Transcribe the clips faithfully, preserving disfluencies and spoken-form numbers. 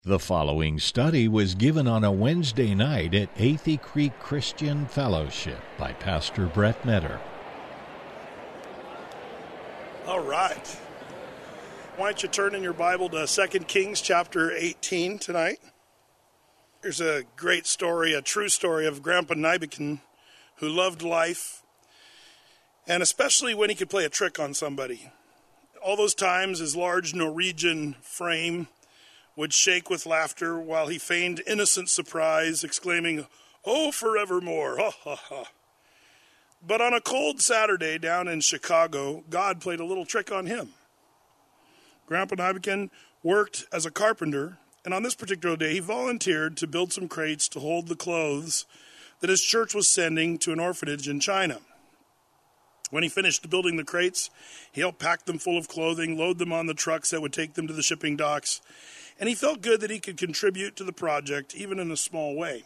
The following study was given on a Wednesday night at Athey Creek Christian Fellowship by Pastor Brett Metter. All right. Why don't you turn in your Bible to Second Kings chapter eighteen tonight? There's a great story, a true story of Grandpa Nijbeken, who loved life, and especially when he could play a trick on somebody. All those times his large Norwegian frame would shake with laughter while he feigned innocent surprise, exclaiming, "Oh, forevermore, ha ha ha." But on a cold Saturday down in Chicago, God played a little trick on him. Grandpa Nijbeken worked as a carpenter, and on this particular day he volunteered to build some crates to hold the clothes that his church was sending to an orphanage in China. When he finished building the crates, he helped pack them full of clothing, load them on the trucks that would take them to the shipping docks, and he felt good that he could contribute to the project, even in a small way.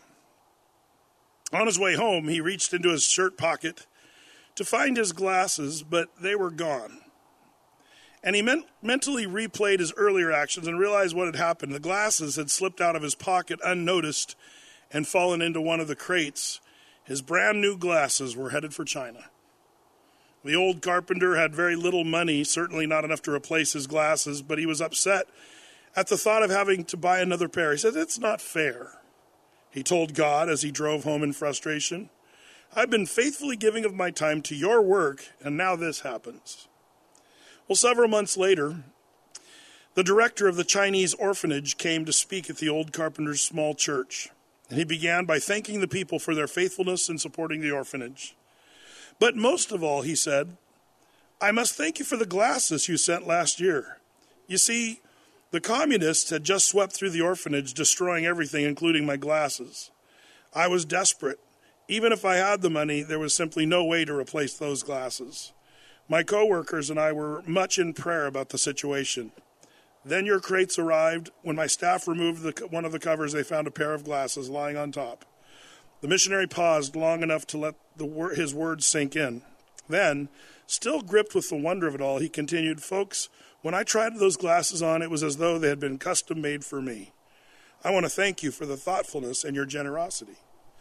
On his way home, he reached into his shirt pocket to find his glasses, but they were gone. And he men- mentally replayed his earlier actions and realized what had happened. The glasses had slipped out of his pocket unnoticed and fallen into one of the crates. His brand new glasses were headed for China. The old carpenter had very little money, certainly not enough to replace his glasses, but he was upset at the thought of having to buy another pair. He said, "It's not fair," he told God as he drove home in frustration. "I've been faithfully giving of my time to your work, and now this happens." Well, several months later, the director of the Chinese orphanage came to speak at the old carpenter's small church, and he began by thanking the people for their faithfulness in supporting the orphanage. "But most of all," he said, "I must thank you for the glasses you sent last year. You see, the communists had just swept through the orphanage, destroying everything, including my glasses. I was desperate. Even if I had the money, there was simply no way to replace those glasses. My co-workers and I were much in prayer about the situation. Then your crates arrived. When my staff removed the, one of the covers, they found a pair of glasses lying on top." The missionary paused long enough to let the, his words sink in. Then, still gripped with the wonder of it all, he continued, "Folks, when I tried those glasses on, it was as though they had been custom made for me. I want to thank you for the thoughtfulness and your generosity."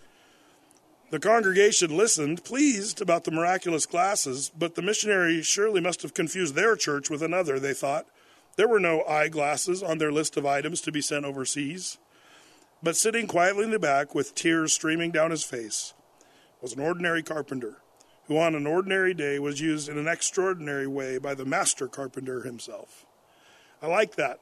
The congregation listened, pleased about the miraculous glasses, but the missionary surely must have confused their church with another, they thought. There were no eyeglasses on their list of items to be sent overseas. But sitting quietly in the back with tears streaming down his face was an ordinary carpenter who on an ordinary day was used in an extraordinary way by the master carpenter himself. I like that.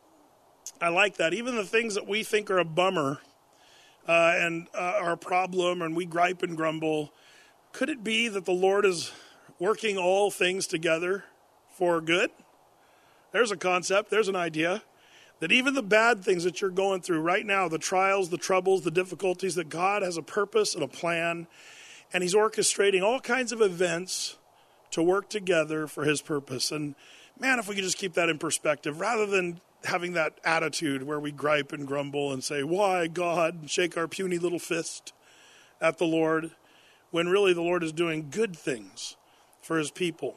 I like that. Even the things that we think are a bummer uh, and uh, are a problem and we gripe and grumble, could it be that the Lord is working all things together for good? There's a concept. There's an idea. That even the bad things that you're going through right now, the trials, the troubles, the difficulties, that God has a purpose and a plan, and he's orchestrating all kinds of events to work together for his purpose. And man, if we could just keep that in perspective, rather than having that attitude where we gripe and grumble and say, "Why, God?" and shake our puny little fist at the Lord, when really the Lord is doing good things for his people.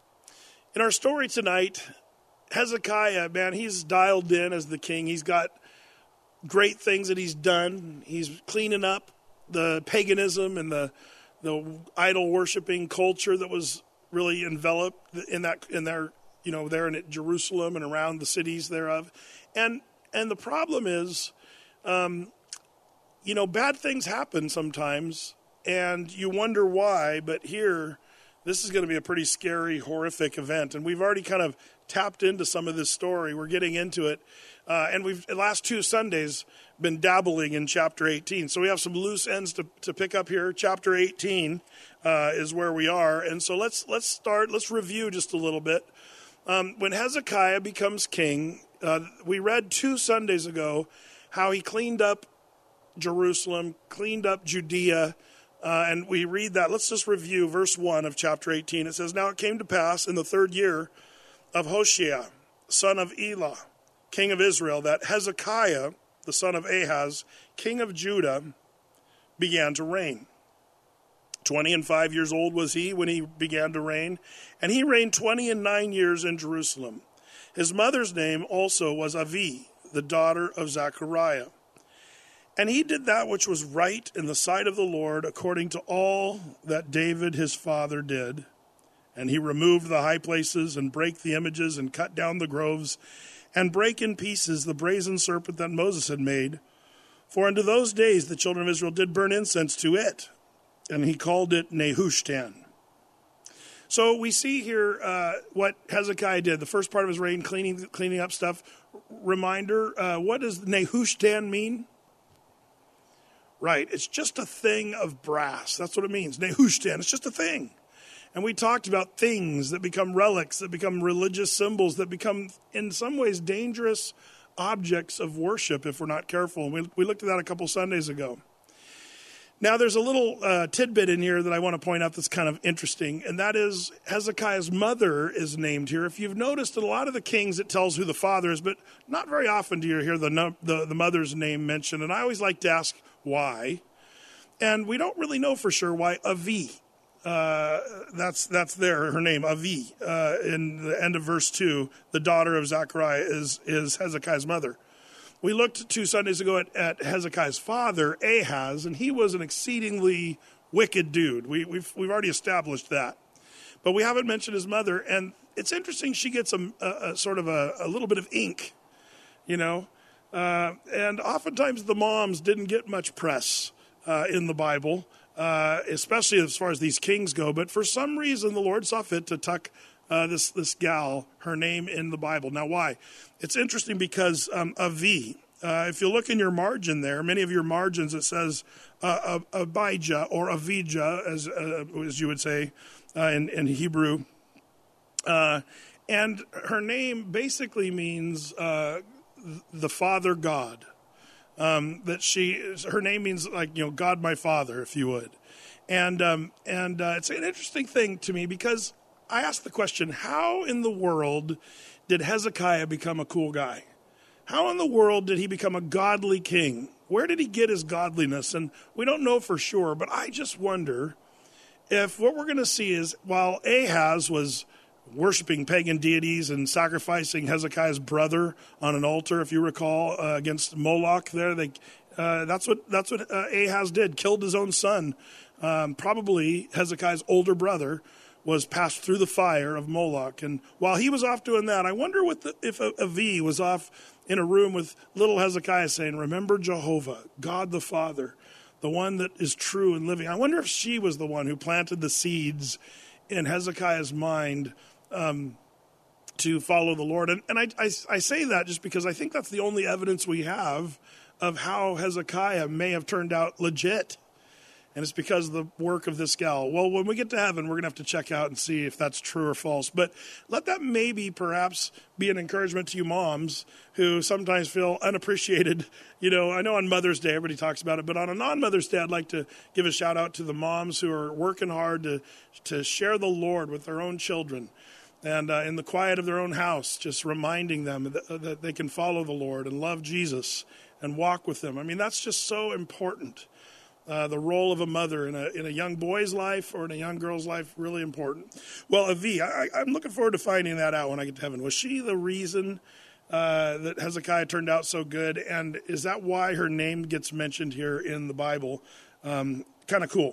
In our story tonight, Hezekiah, man, he's dialed in as the king. He's got great things that he's done. He's cleaning up the paganism and the the idol worshiping culture that was really enveloped in that in their you know there in Jerusalem and around the cities thereof. And and the problem is, um, you know, bad things happen sometimes, and you wonder why. But here, this is going to be a pretty scary, horrific event, and we've already kind of tapped into some of this story. We're getting into it. Uh, and we've, the last two Sundays, been dabbling in chapter eighteen. So we have some loose ends to, to pick up here. Chapter eighteen uh, is where we are. And so let's let's start, let's review just a little bit. Um, when Hezekiah becomes king, uh, we read two Sundays ago how he cleaned up Jerusalem, cleaned up Judea, uh, and we read that. Let's just review verse one of chapter eighteen. It says, "Now it came to pass in the third year of Hoshea, son of Elah, king of Israel, that Hezekiah, the son of Ahaz, king of Judah, began to reign. Twenty and five years old was he when he began to reign, and he reigned twenty and nine years in Jerusalem. His mother's name also was Avi, the daughter of Zechariah. And he did that which was right in the sight of the Lord, according to all that David his father did. And he removed the high places, and brake the images, and cut down the groves, and brake in pieces the brazen serpent that Moses had made. For unto those days the children of Israel did burn incense to it, and he called it Nehushtan. So we see here uh, what Hezekiah did. The first part of his reign, cleaning cleaning up stuff. Reminder, uh, what does Nehushtan mean? Right, it's just a thing of brass. That's what it means. Nehushtan, it's just a thing. And we talked about things that become relics, that become religious symbols, that become, in some ways, dangerous objects of worship if we're not careful. We, we looked at that a couple Sundays ago. Now, there's a little uh, tidbit in here that I want to point out that's kind of interesting, and that is Hezekiah's mother is named here. If you've noticed, in a lot of the kings, it tells who the father is, but not very often do you hear the, the, the mother's name mentioned, and I always like to ask why. And we don't really know for sure why Avi. Uh, that's that's there, her name, Avi. Uh, in the end of verse two, the daughter of Zechariah is, is Hezekiah's mother. We looked two Sundays ago at, at Hezekiah's father, Ahaz, and he was an exceedingly wicked dude. We, we've we've already established that. But we haven't mentioned his mother, and it's interesting, she gets a, a, a sort of a, a little bit of ink, you know. Uh, and oftentimes the moms didn't get much press uh, in the Bible, uh, especially as far as these kings go. But for some reason, the Lord saw fit to tuck uh, this this gal, her name, in the Bible. Now, why? It's interesting because um, Avi, uh, if you look in your margin there, many of your margins, it says uh, Abijah or Avijah, as uh, as you would say uh, in, in Hebrew. Uh, and her name basically means Uh, the Father God. Um, that she, her name means like, you know, God my Father, if you would. And um, and uh, it's an interesting thing to me because I asked the question, how in the world did Hezekiah become a cool guy? How in the world did he become a godly king? Where did he get his godliness? And we don't know for sure, but I just wonder if what we're going to see is while Ahaz was worshiping pagan deities and sacrificing Hezekiah's brother on an altar, if you recall, uh, against Moloch. There, they uh, that's what that's what uh, Ahaz did. Killed his own son. Um, probably Hezekiah's older brother was passed through the fire of Moloch. And while he was off doing that, I wonder what the, if Avi was off in a room with little Hezekiah saying, "Remember Jehovah, God the Father, the one that is true and living." I wonder if she was the one who planted the seeds in Hezekiah's mind Um, to follow the Lord. And, and I, I, I say that just because I think that's the only evidence we have of how Hezekiah may have turned out legit. And it's because of the work of this gal. Well, when we get to heaven, we're going to have to check out and see if that's true or false. But let that maybe perhaps be an encouragement to you moms who sometimes feel unappreciated. You know, I know on Mother's Day, everybody talks about it, but on a non-Mother's Day, I'd like to give a shout out to the moms who are working hard to, to share the Lord with their own children. And uh, in the quiet of their own house, just reminding them that, that they can follow the Lord and love Jesus and walk with them. I mean, that's just so important. Uh, the role of a mother in a in a young boy's life or in a young girl's life, really important. Well, Avi, I, I'm looking forward to finding that out when I get to heaven. Was she the reason uh, that Hezekiah turned out so good? And is that why her name gets mentioned here in the Bible? Um, kind of cool.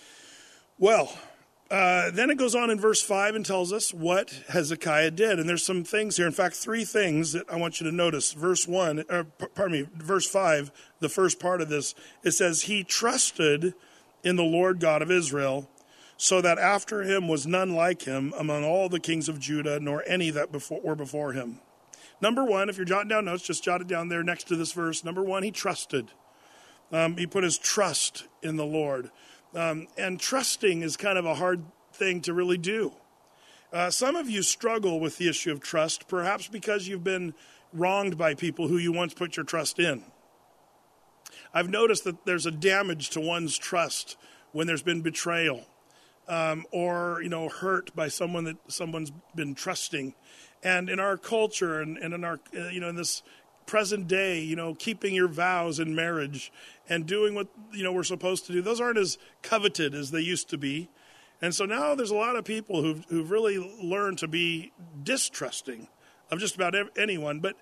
Well, Uh, then it goes on in verse five and tells us what Hezekiah did. And there's some things here. In fact, three things that I want you to notice. Verse one, or, pardon me, verse five, the first part of this, it says, he trusted in the Lord God of Israel, so that after him was none like him among all the kings of Judah, nor any that before, were before him. Number one, if you're jotting down notes, just jot it down there next to this verse. Number one, he trusted. Um, he put his trust in the Lord. Um, and trusting is kind of a hard thing to really do. Uh, some of you struggle with the issue of trust, perhaps because you've been wronged by people who you once put your trust in. I've noticed that there's a damage to one's trust when there's been betrayal um, or, you know, hurt by someone that someone's been trusting. And in our culture and, and in our, uh, you know, in this present day, you know, keeping your vows in marriage and doing what, you know, we're supposed to do, those aren't as coveted as they used to be. And so now there's a lot of people who've, who've really learned to be distrusting of just about anyone. But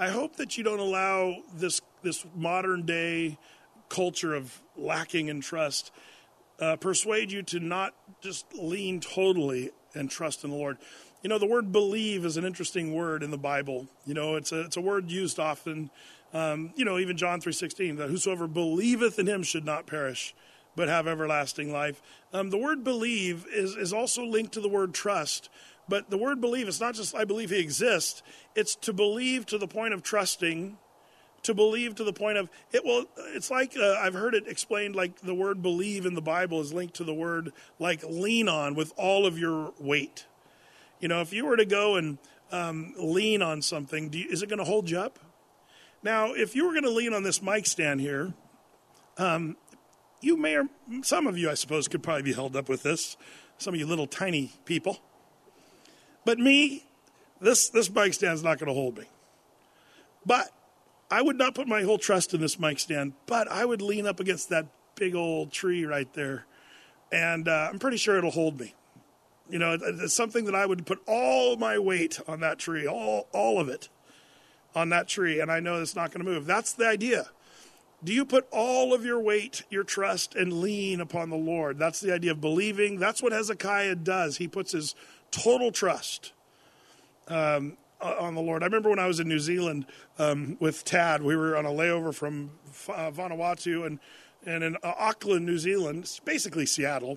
I hope that you don't allow this this modern day culture of lacking in trust uh, persuade you to not just lean totally and trust in the Lord. You know, the word believe is an interesting word in the Bible. You know, it's a it's a word used often. Um, you know, even John three sixteen, that whosoever believeth in him should not perish, but have everlasting life. Um, the word believe is, is also linked to the word trust. But the word believe, it's not just I believe he exists. It's to believe to the point of trusting, to believe to the point of, it. Well, it's like, uh, I've heard it explained like the word believe in the Bible is linked to the word like lean on with all of your weight. You know, if you were to go and um, lean on something, do you, is it going to hold you up? Now, if you were going to lean on this mic stand here, um, you may, or some of you, I suppose, could probably be held up with this. Some of you little tiny people. But me, this this mic stand's not going to hold me. But I would not put my whole trust in this mic stand, but I would lean up against that big old tree right there, and uh, I'm pretty sure it'll hold me. You know, it's something that I would put all my weight on that tree, all all of it on that tree, and I know it's not going to move. That's the idea. Do you put all of your weight, your trust, and lean upon the Lord? That's the idea of believing. That's what Hezekiah does. He puts his total trust um, on the Lord. I remember when I was in New Zealand um, with Tad, we were on a layover from uh, Vanuatu and, and in uh, Auckland, New Zealand, it's basically Seattle.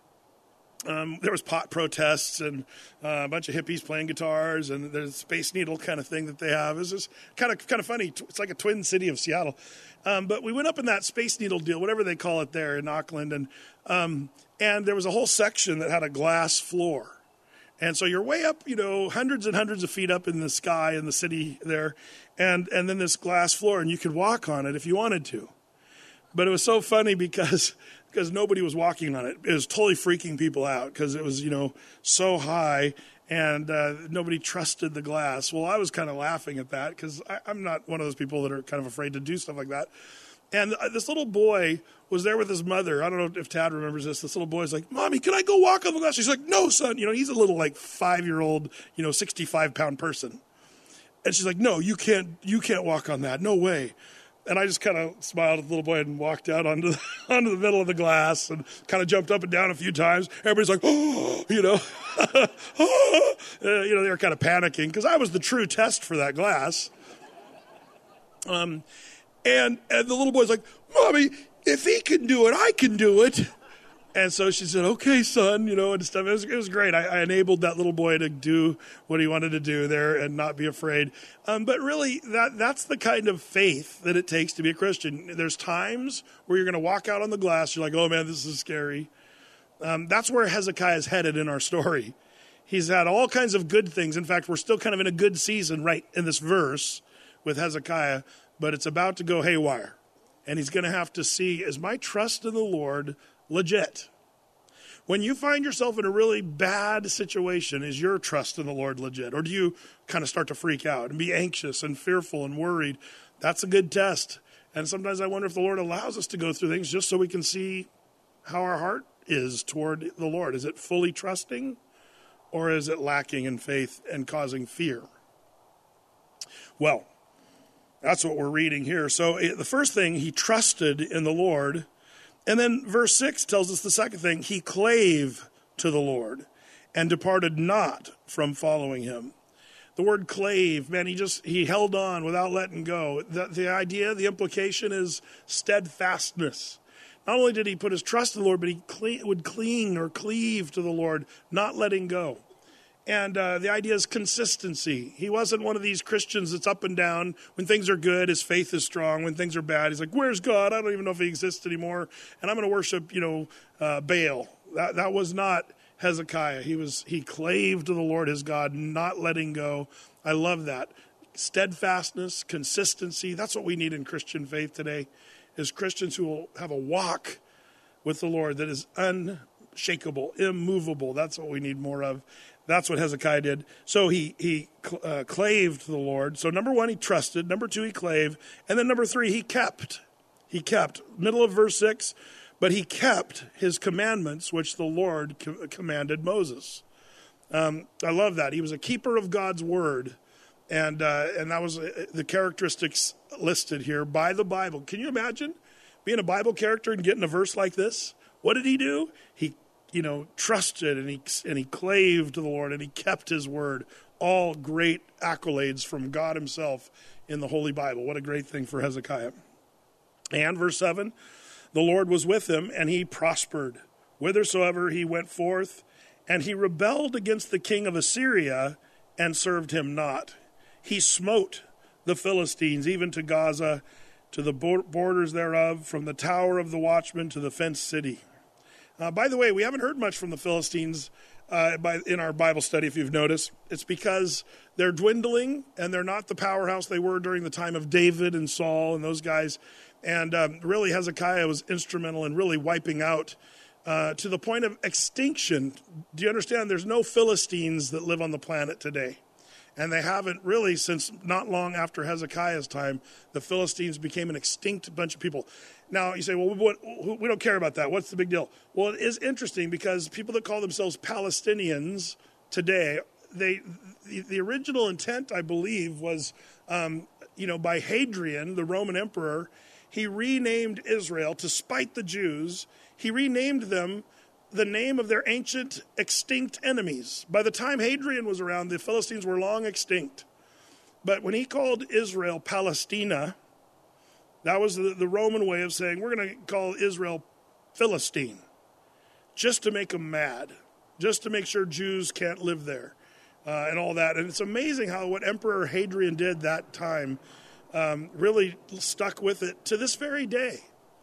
Um, there was pot protests and uh, a bunch of hippies playing guitars, and there's a Space Needle kind of thing that they have. It's just kind of kind of funny. It's like a twin city of Seattle. Um, but we went up in that Space Needle deal, whatever they call it there in Auckland, and um, and there was a whole section that had a glass floor. And so you're way up, you know, hundreds and hundreds of feet up in the sky in the city there, and, and then this glass floor, and you could walk on it if you wanted to. But it was so funny because because nobody was walking on it. It was totally freaking people out because it was, you know, so high, and uh, nobody trusted the glass. Well, I was kind of laughing at that because I'm not one of those people that are kind of afraid to do stuff like that. And this little boy was there with his mother. I don't know if Tad remembers this. This little boy's like, Mommy, can I go walk on the glass? She's like, no, son. You know, he's a little like five-year-old, you know, sixty-five pound person. And she's like, no, you can't, you can't walk on that. No way. And I just kind of smiled at the little boy and walked out onto the, onto the middle of the glass and kind of jumped up and down a few times. Everybody's like, oh, you know, oh. uh, you know, they were kind of panicking because I was the true test for that glass. Um, and and the little boy's like, Mommy, if he can do it, I can do it. And so she said, okay, son, you know, and stuff. It was, it was great. I, I enabled that little boy to do what he wanted to do there and not be afraid. Um, but really, that that's the kind of faith that it takes to be a Christian. There's times where you're going to walk out on the glass. You're like, oh, man, this is scary. Um, that's where Hezekiah is headed in our story. He's had all kinds of good things. In fact, we're still kind of in a good season right in this verse with Hezekiah, but it's about to go haywire. And he's going to have to see, is my trust in the Lord legit? When you find yourself in a really bad situation, is your trust in the Lord legit? Or do you kind of start to freak out and be anxious and fearful and worried? That's a good test. And sometimes I wonder if the Lord allows us to go through things just so we can see how our heart is toward the Lord. Is it fully trusting, or is it lacking in faith and causing fear? Well, that's what we're reading here. So the first thing, he trusted in the Lord. And then verse six tells us the second thing. He clave to the Lord and departed not from following him. The word clave, man, he just, he held on without letting go. The, the idea, the implication is steadfastness. Not only did he put his trust in the Lord, but he cle- would cling or cleave to the Lord, not letting go. And uh, the idea is consistency. He wasn't one of these Christians that's up and down. When things are good, his faith is strong. When things are bad, he's like, where's God? I don't even know if he exists anymore. And I'm going to worship, you know, uh, Baal. That that was not Hezekiah. He was he clave to the Lord his God, not letting go. I love that. Steadfastness, consistency. That's what we need in Christian faith today, is Christians who will have a walk with the Lord that is unshakable, immovable. That's what we need more of. That's what Hezekiah did. So he he uh, clave to the Lord. So number one, he trusted. Number two, he clave. And then number three, he kept. He kept. Middle of verse six, but he kept his commandments, which the Lord co- commanded Moses. Um, I love that. He was a keeper of God's word. And uh, and that was uh, the characteristics listed here by the Bible. Can you imagine being a Bible character and getting a verse like this? What did he do? He, you know, trusted and he and he clave to the Lord and he kept his word. All great accolades from God himself in the Holy Bible. What a great thing for Hezekiah. And verse seven, the Lord was with him and he prospered whithersoever he went forth, and he rebelled against the king of Assyria and served him not. He smote the Philistines, even to Gaza, to the borders thereof, from the tower of the watchman to the fenced city. Uh, by the way, we haven't heard much from the Philistines uh, by, in our Bible study, if you've noticed. It's because they're dwindling, and they're not the powerhouse they were during the time of David and Saul and those guys. And um, really, Hezekiah was instrumental in really wiping out uh, to the point of extinction. Do you understand? There's no Philistines that live on the planet today. And they haven't really since not long after Hezekiah's time. The Philistines became an extinct bunch of people. Now, you say, well, what, we don't care about that. What's the big deal? Well, it is interesting because people that call themselves Palestinians today, they the, the original intent, I believe, was, um, you know, by Hadrian, the Roman emperor, he renamed Israel to spite the Jews. He renamed them the name of their ancient extinct enemies. By the time Hadrian was around, the Philistines were long extinct. But when he called Israel Palestina, that was the, the Roman way of saying, we're going to call Israel Philistine, just to make them mad, just to make sure Jews can't live there, uh, and all that. And it's amazing how what Emperor Hadrian did that time um, really stuck with it to this very day.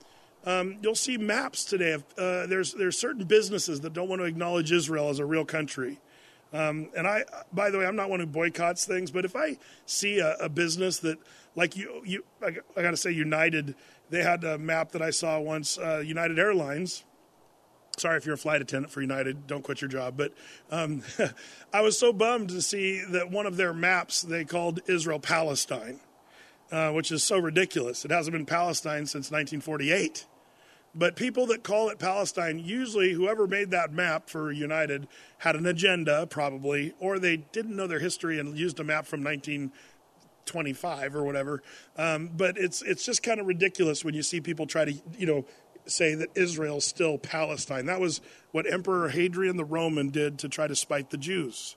Um, you'll see maps today. Of, uh, there's there's certain businesses that don't want to acknowledge Israel as a real country. Um, and I, by the way, I'm not one who boycotts things, but if I see a, a business that, like you, you, I, I got to say, United, they had a map that I saw once. Uh, United Airlines. Sorry if you're a flight attendant for United, don't quit your job. But um, I was so bummed to see that one of their maps they called Israel Palestine. Uh, which is so ridiculous. It hasn't been Palestine since nineteen forty-eight. But people that call it Palestine, usually whoever made that map for United had an agenda, probably, or they didn't know their history and used a map from nineteen twenty-five or whatever. Um, but it's it's just kind of ridiculous when you see people try to, you know, say that Israel's still Palestine. That was what Emperor Hadrian the Roman did to try to spite the Jews.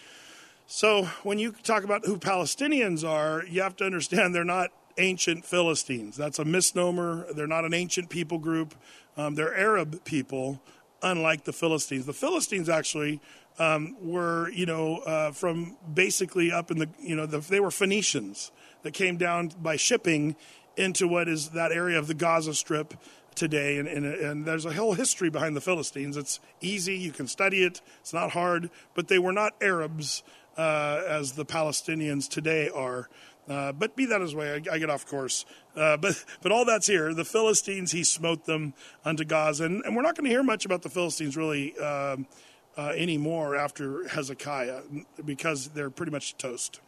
So when you talk about who Palestinians are, you have to understand they're not ancient Philistines. That's a misnomer. They're not an ancient people group. Um, they're Arab people, unlike the Philistines. The Philistines actually um, were, you know, uh, from basically up in the, you know, the, they were Phoenicians that came down by shipping into what is that area of the Gaza Strip today. And, and, and there's a whole history behind the Philistines. It's easy. You can study it. It's not hard. But they were not Arabs. Uh, as the Palestinians today are. Uh, but be that as way, I, I get off course. Uh, but but all that's here. The Philistines, he smote them unto Gaza. And, and we're not going to hear much about the Philistines really um, uh, anymore after Hezekiah because they're pretty much toast.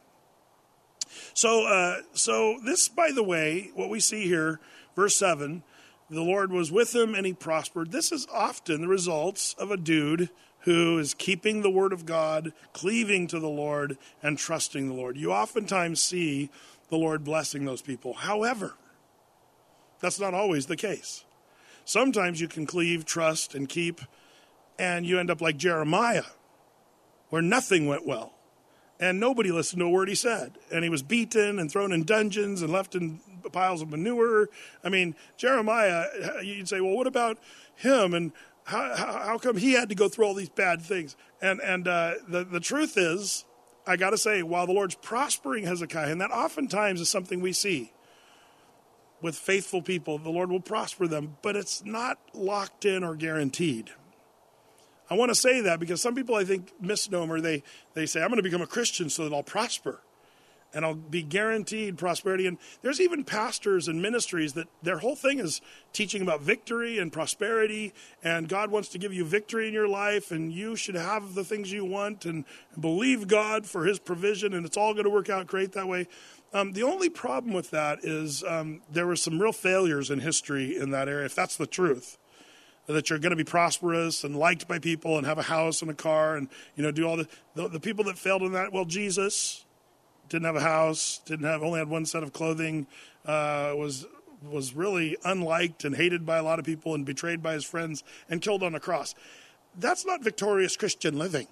So, uh, so this, by the way, what we see here, verse seven, the Lord was with him and he prospered. This is often the results of a dude who is keeping the word of God, cleaving to the Lord, and trusting the Lord. You oftentimes see the Lord blessing those people. However, that's not always the case. Sometimes you can cleave, trust, and keep, and you end up like Jeremiah, where nothing went well, and nobody listened to a word he said. And he was beaten and thrown in dungeons and left in piles of manure. I mean, Jeremiah, you'd say, well, what about him? And How, how, how come he had to go through all these bad things? And and uh, the, the truth is, I got to say, while the Lord's prospering Hezekiah, and that oftentimes is something we see with faithful people, the Lord will prosper them, but it's not locked in or guaranteed. I want to say that because some people, I think, misnomer, they, they say, I'm going to become a Christian so that I'll prosper. And I'll be guaranteed prosperity. And there's even pastors and ministries that their whole thing is teaching about victory and prosperity. And God wants to give you victory in your life. And you should have the things you want and believe God for his provision. And it's all going to work out great that way. Um, the only problem with that is um, there were some real failures in history in that area, if that's the truth. That you're going to be prosperous and liked by people and have a house and a car and, you know, do all the, the, the people that failed in that. Well, Jesus didn't have a house, didn't have only had one set of clothing, uh, was was really unliked and hated by a lot of people and betrayed by his friends and killed on a cross. That's not victorious Christian living.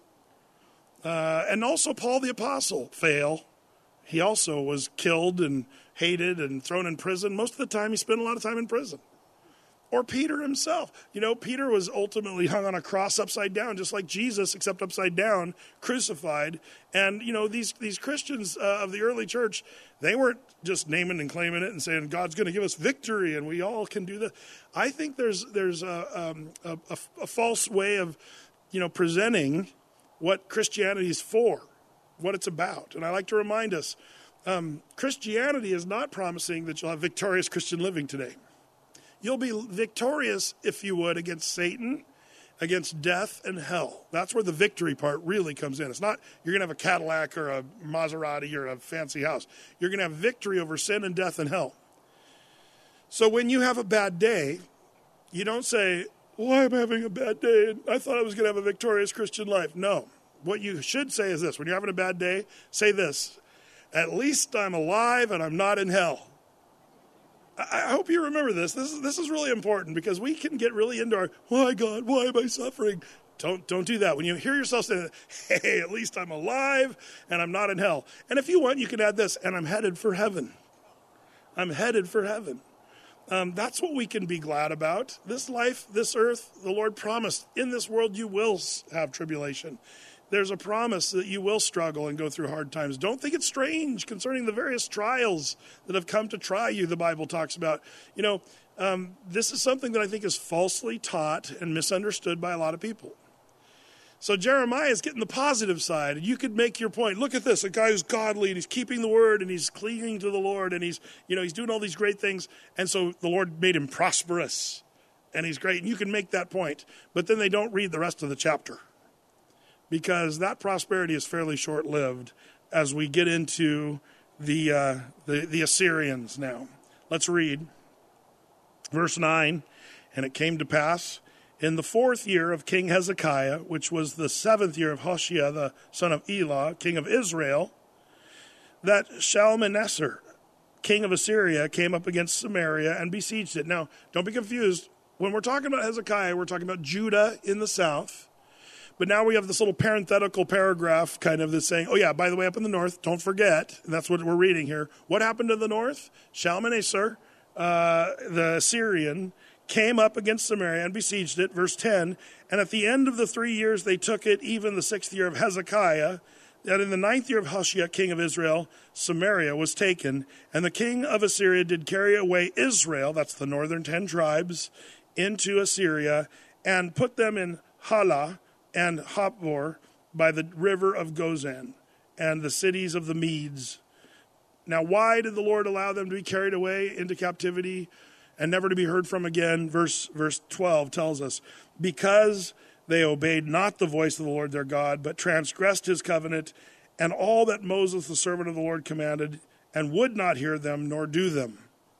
Uh, and also Paul the Apostle, fail. He also was killed and hated and thrown in prison. Most of the time he spent a lot of time in prison. Or Peter himself. You know, Peter was ultimately hung on a cross upside down, just like Jesus, except upside down, crucified. And, you know, these these Christians uh, of the early church, they weren't just naming and claiming it and saying, God's going to give us victory and we all can do that. I think there's there's a, um, a, a, a false way of, you know, presenting what Christianity is for, what it's about. And I like to remind us, um, Christianity is not promising that you'll have victorious Christian living today. You'll be victorious, if you would, against Satan, against death and hell. That's where the victory part really comes in. It's not you're going to have a Cadillac or a Maserati or a fancy house. You're going to have victory over sin and death and hell. So when you have a bad day, you don't say, why am I having a bad day? I thought I was going to have a victorious Christian life. No. What you should say is this. When you're having a bad day, say this. At least I'm alive and I'm not in hell. I hope you remember this. This is this is really important because we can get really into our, why God, why am I suffering? Don't don't do that. When you hear yourself say, hey, at least I'm alive and I'm not in hell. And if you want, you can add this, and I'm headed for heaven. I'm headed for heaven. Um, that's what we can be glad about. This life, this earth, the Lord promised, in this world you will have tribulation. There's a promise that you will struggle and go through hard times. Don't think it's strange concerning the various trials that have come to try you, the Bible talks about. You know, um, this is something that I think is falsely taught and misunderstood by a lot of people. So Jeremiah is getting the positive side, and you could make your point. Look at this, a guy who's godly, and he's keeping the word, and he's clinging to the Lord, and he's, you know, he's doing all these great things, and so the Lord made him prosperous, and he's great, and you can make that point. But then they don't read the rest of the chapter, because that prosperity is fairly short-lived as we get into the, uh, the the Assyrians now. Let's read verse nine. And it came to pass in the fourth year of King Hezekiah, which was the seventh year of Hoshea, the son of Elah, king of Israel, that Shalmaneser, king of Assyria, came up against Samaria and besieged it. Now, don't be confused. When we're talking about Hezekiah, we're talking about Judah in the south. But now we have this little parenthetical paragraph kind of that's saying, oh yeah, by the way, up in the north, don't forget, and that's what we're reading here. What happened to the north? Shalmaneser, uh, the Assyrian, came up against Samaria and besieged it, verse ten. And at the end of the three years they took it, even the sixth year of Hezekiah, that in the ninth year of Hoshea, king of Israel, Samaria was taken. And the king of Assyria did carry away Israel, that's the northern ten tribes, into Assyria, and put them in Halah, and Hapbor by the river of Gozan, and the cities of the Medes. Now, why did the Lord allow them to be carried away into captivity and never to be heard from again? Verse, verse twelve tells us, because they obeyed not the voice of the Lord their God, but transgressed his covenant, and all that Moses, the servant of the Lord, commanded, and would not hear them nor do them.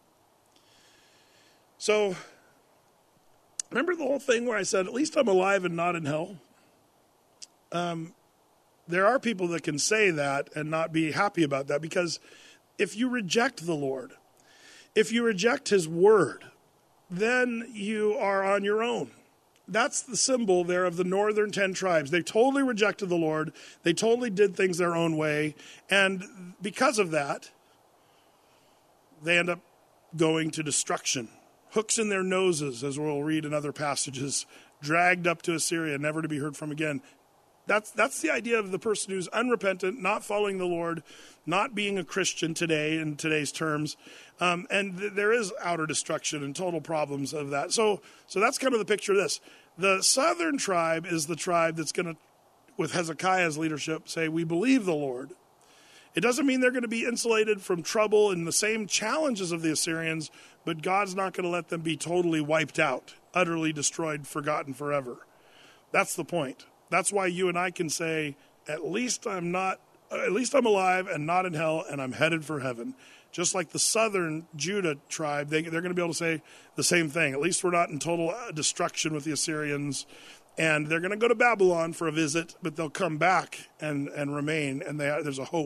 So, remember the whole thing where I said, at least I'm alive and not in hell? Um, there are people that can say that and not be happy about that, because if you reject the Lord, if you reject his word, then you are on your own. That's the symbol there of the northern ten tribes. They totally rejected the Lord. They totally did things their own way. And because of that, they end up going to destruction. Hooks in their noses, as we'll read in other passages, dragged up to Assyria, never to be heard from again. That's that's the idea of the person who's unrepentant, not following the Lord, not being a Christian today in today's terms. Um, and th- there is outer destruction and total problems of that. So so that's kind of the picture of this. The southern tribe is the tribe that's going to, with Hezekiah's leadership, say, we believe the Lord. It doesn't mean they're going to be insulated from trouble and the same challenges of the Assyrians, but God's not going to let them be totally wiped out, utterly destroyed, forgotten forever. That's the point. That's why you and I can say, at least I'm not, at least I'm alive and not in hell, and I'm headed for heaven. Just like the southern Judah tribe, they, they're going to be able to say the same thing. At least we're not in total destruction with the Assyrians, and they're going to go to Babylon for a visit, but they'll come back and, and remain, and they, there's a hope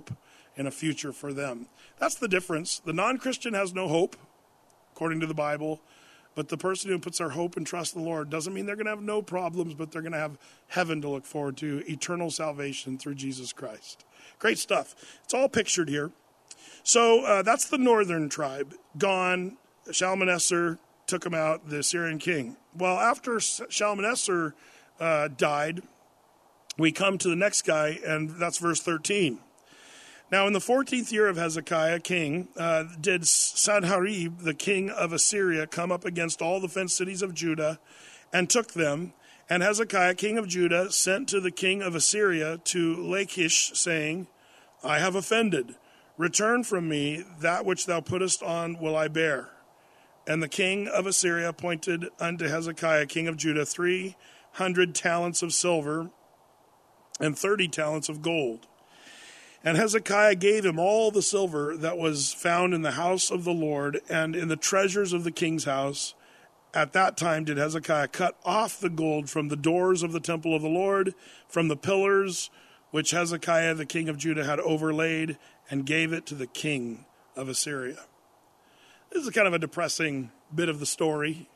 and a future for them. That's the difference. The non-Christian has no hope, according to the Bible. But the person who puts their hope and trust in the Lord doesn't mean they're going to have no problems, but they're going to have heaven to look forward to, eternal salvation through Jesus Christ. Great stuff. It's all pictured here. So uh, that's the northern tribe. Gone. Shalmaneser took him out, the Assyrian king. Well, after Shalmaneser uh, died, we come to the next guy, and that's verse thirteen. Now, in the fourteenth year of Hezekiah, king, uh, did Sanherib, the king of Assyria, come up against all the fenced cities of Judah and took them. And Hezekiah, king of Judah, sent to the king of Assyria to Lachish, saying, I have offended. Return from me that which thou puttest on will I bear. And the king of Assyria appointed unto Hezekiah, king of Judah, three hundred talents of silver and thirty talents of gold. And Hezekiah gave him all the silver that was found in the house of the Lord and in the treasures of the king's house. At that time did Hezekiah cut off the gold from the doors of the temple of the Lord, from the pillars which Hezekiah the king of Judah had overlaid, and gave it to the king of Assyria. This is kind of a depressing bit of the story.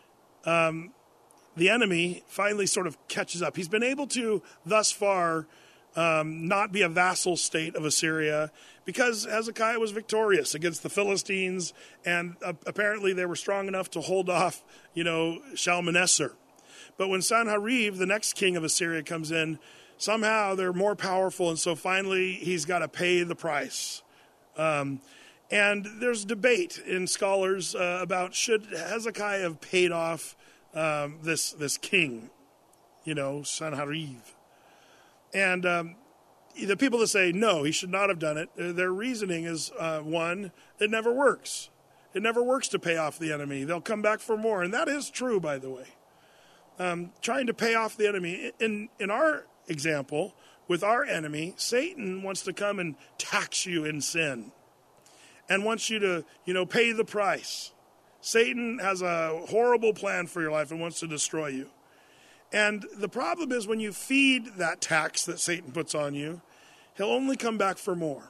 Um, the enemy finally sort of catches up. He's been able to, thus far, Um, not be a vassal state of Assyria, because Hezekiah was victorious against the Philistines, and uh, apparently they were strong enough to hold off, you know, Shalmaneser. But when Sanherib, the next king of Assyria, comes in, somehow they're more powerful, and so finally he's got to pay the price. Um, and there's debate in scholars uh, about should Hezekiah have paid off um, this this king, you know, Sanherib. And um, the people that say, no, he should not have done it, their reasoning is, uh, one, it never works. It never works to pay off the enemy. They'll come back for more. And that is true, by the way. Um, trying to pay off the enemy. In, in our example, with our enemy, Satan wants to come and tax you in sin and wants you to, you know, pay the price. Satan has a horrible plan for your life and wants to destroy you. And the problem is when you feed that tax that Satan puts on you, he'll only come back for more.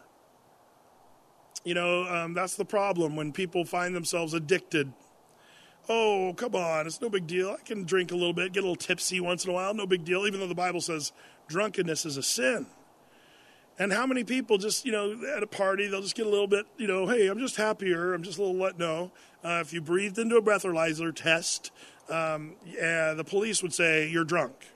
You know, um, that's the problem when people find themselves addicted. Oh, come on, it's no big deal. I can drink a little bit, get a little tipsy once in a while, no big deal, even though the Bible says drunkenness is a sin. And how many people just, you know, at a party, they'll just get a little bit, you know, hey, I'm just happier, I'm just a little let no. Uh, if you breathed into a breathalyzer test, Um, yeah, the police would say, you're drunk.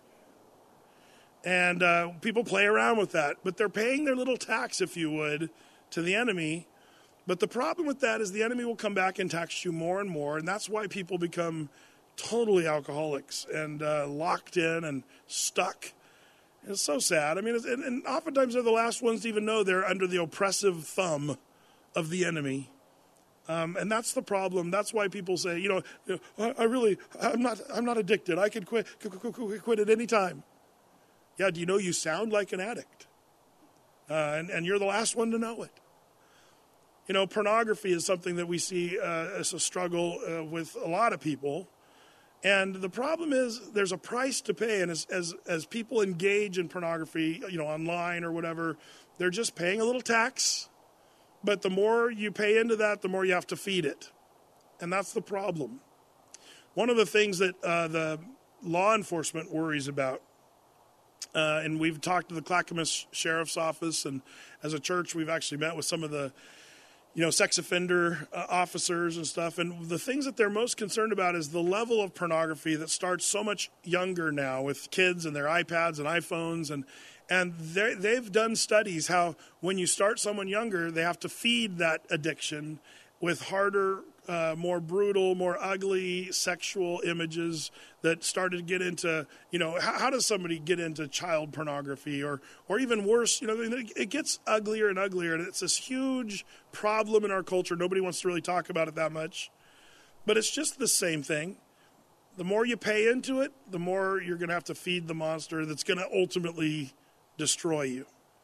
And uh, people play around with that. But they're paying their little tax, if you would, to the enemy. But the problem with that is the enemy will come back and tax you more and more. And that's why people become totally alcoholics and uh, locked in and stuck. And it's so sad. I mean, it's, and, and oftentimes they're the last ones to even know they're under the oppressive thumb of the enemy. Um, and that's the problem. That's why people say, you know, you know I, I really, I'm not, I'm not addicted. I can quit, quit, quit, quit at any time. Yeah, do you know you sound like an addict? Uh, and, and you're the last one to know it. You know, pornography is something that we see uh, as a struggle uh, with a lot of people. And the problem is there's a price to pay. And as, as, as people engage in pornography, you know, online or whatever, they're just paying a little tax. But the more you pay into that, the more you have to feed it. And that's the problem. One of the things that uh, the law enforcement worries about, uh, and we've talked to the Clackamas Sheriff's Office, and as a church, we've actually met with some of the, you know, sex offender uh, officers and stuff. And the things that they're most concerned about is the level of pornography that starts so much younger now with kids and their iPads and iPhones. And And they've done studies how when you start someone younger, they have to feed that addiction with harder, uh, more brutal, more ugly sexual images that started to get into, you know, how, how does somebody get into child pornography or or even worse, you know, it gets uglier and uglier. And it's this huge problem in our culture. Nobody wants to really talk about it that much. But it's just the same thing. The more you pay into it, the more you're going to have to feed the monster that's going to ultimately destroy you.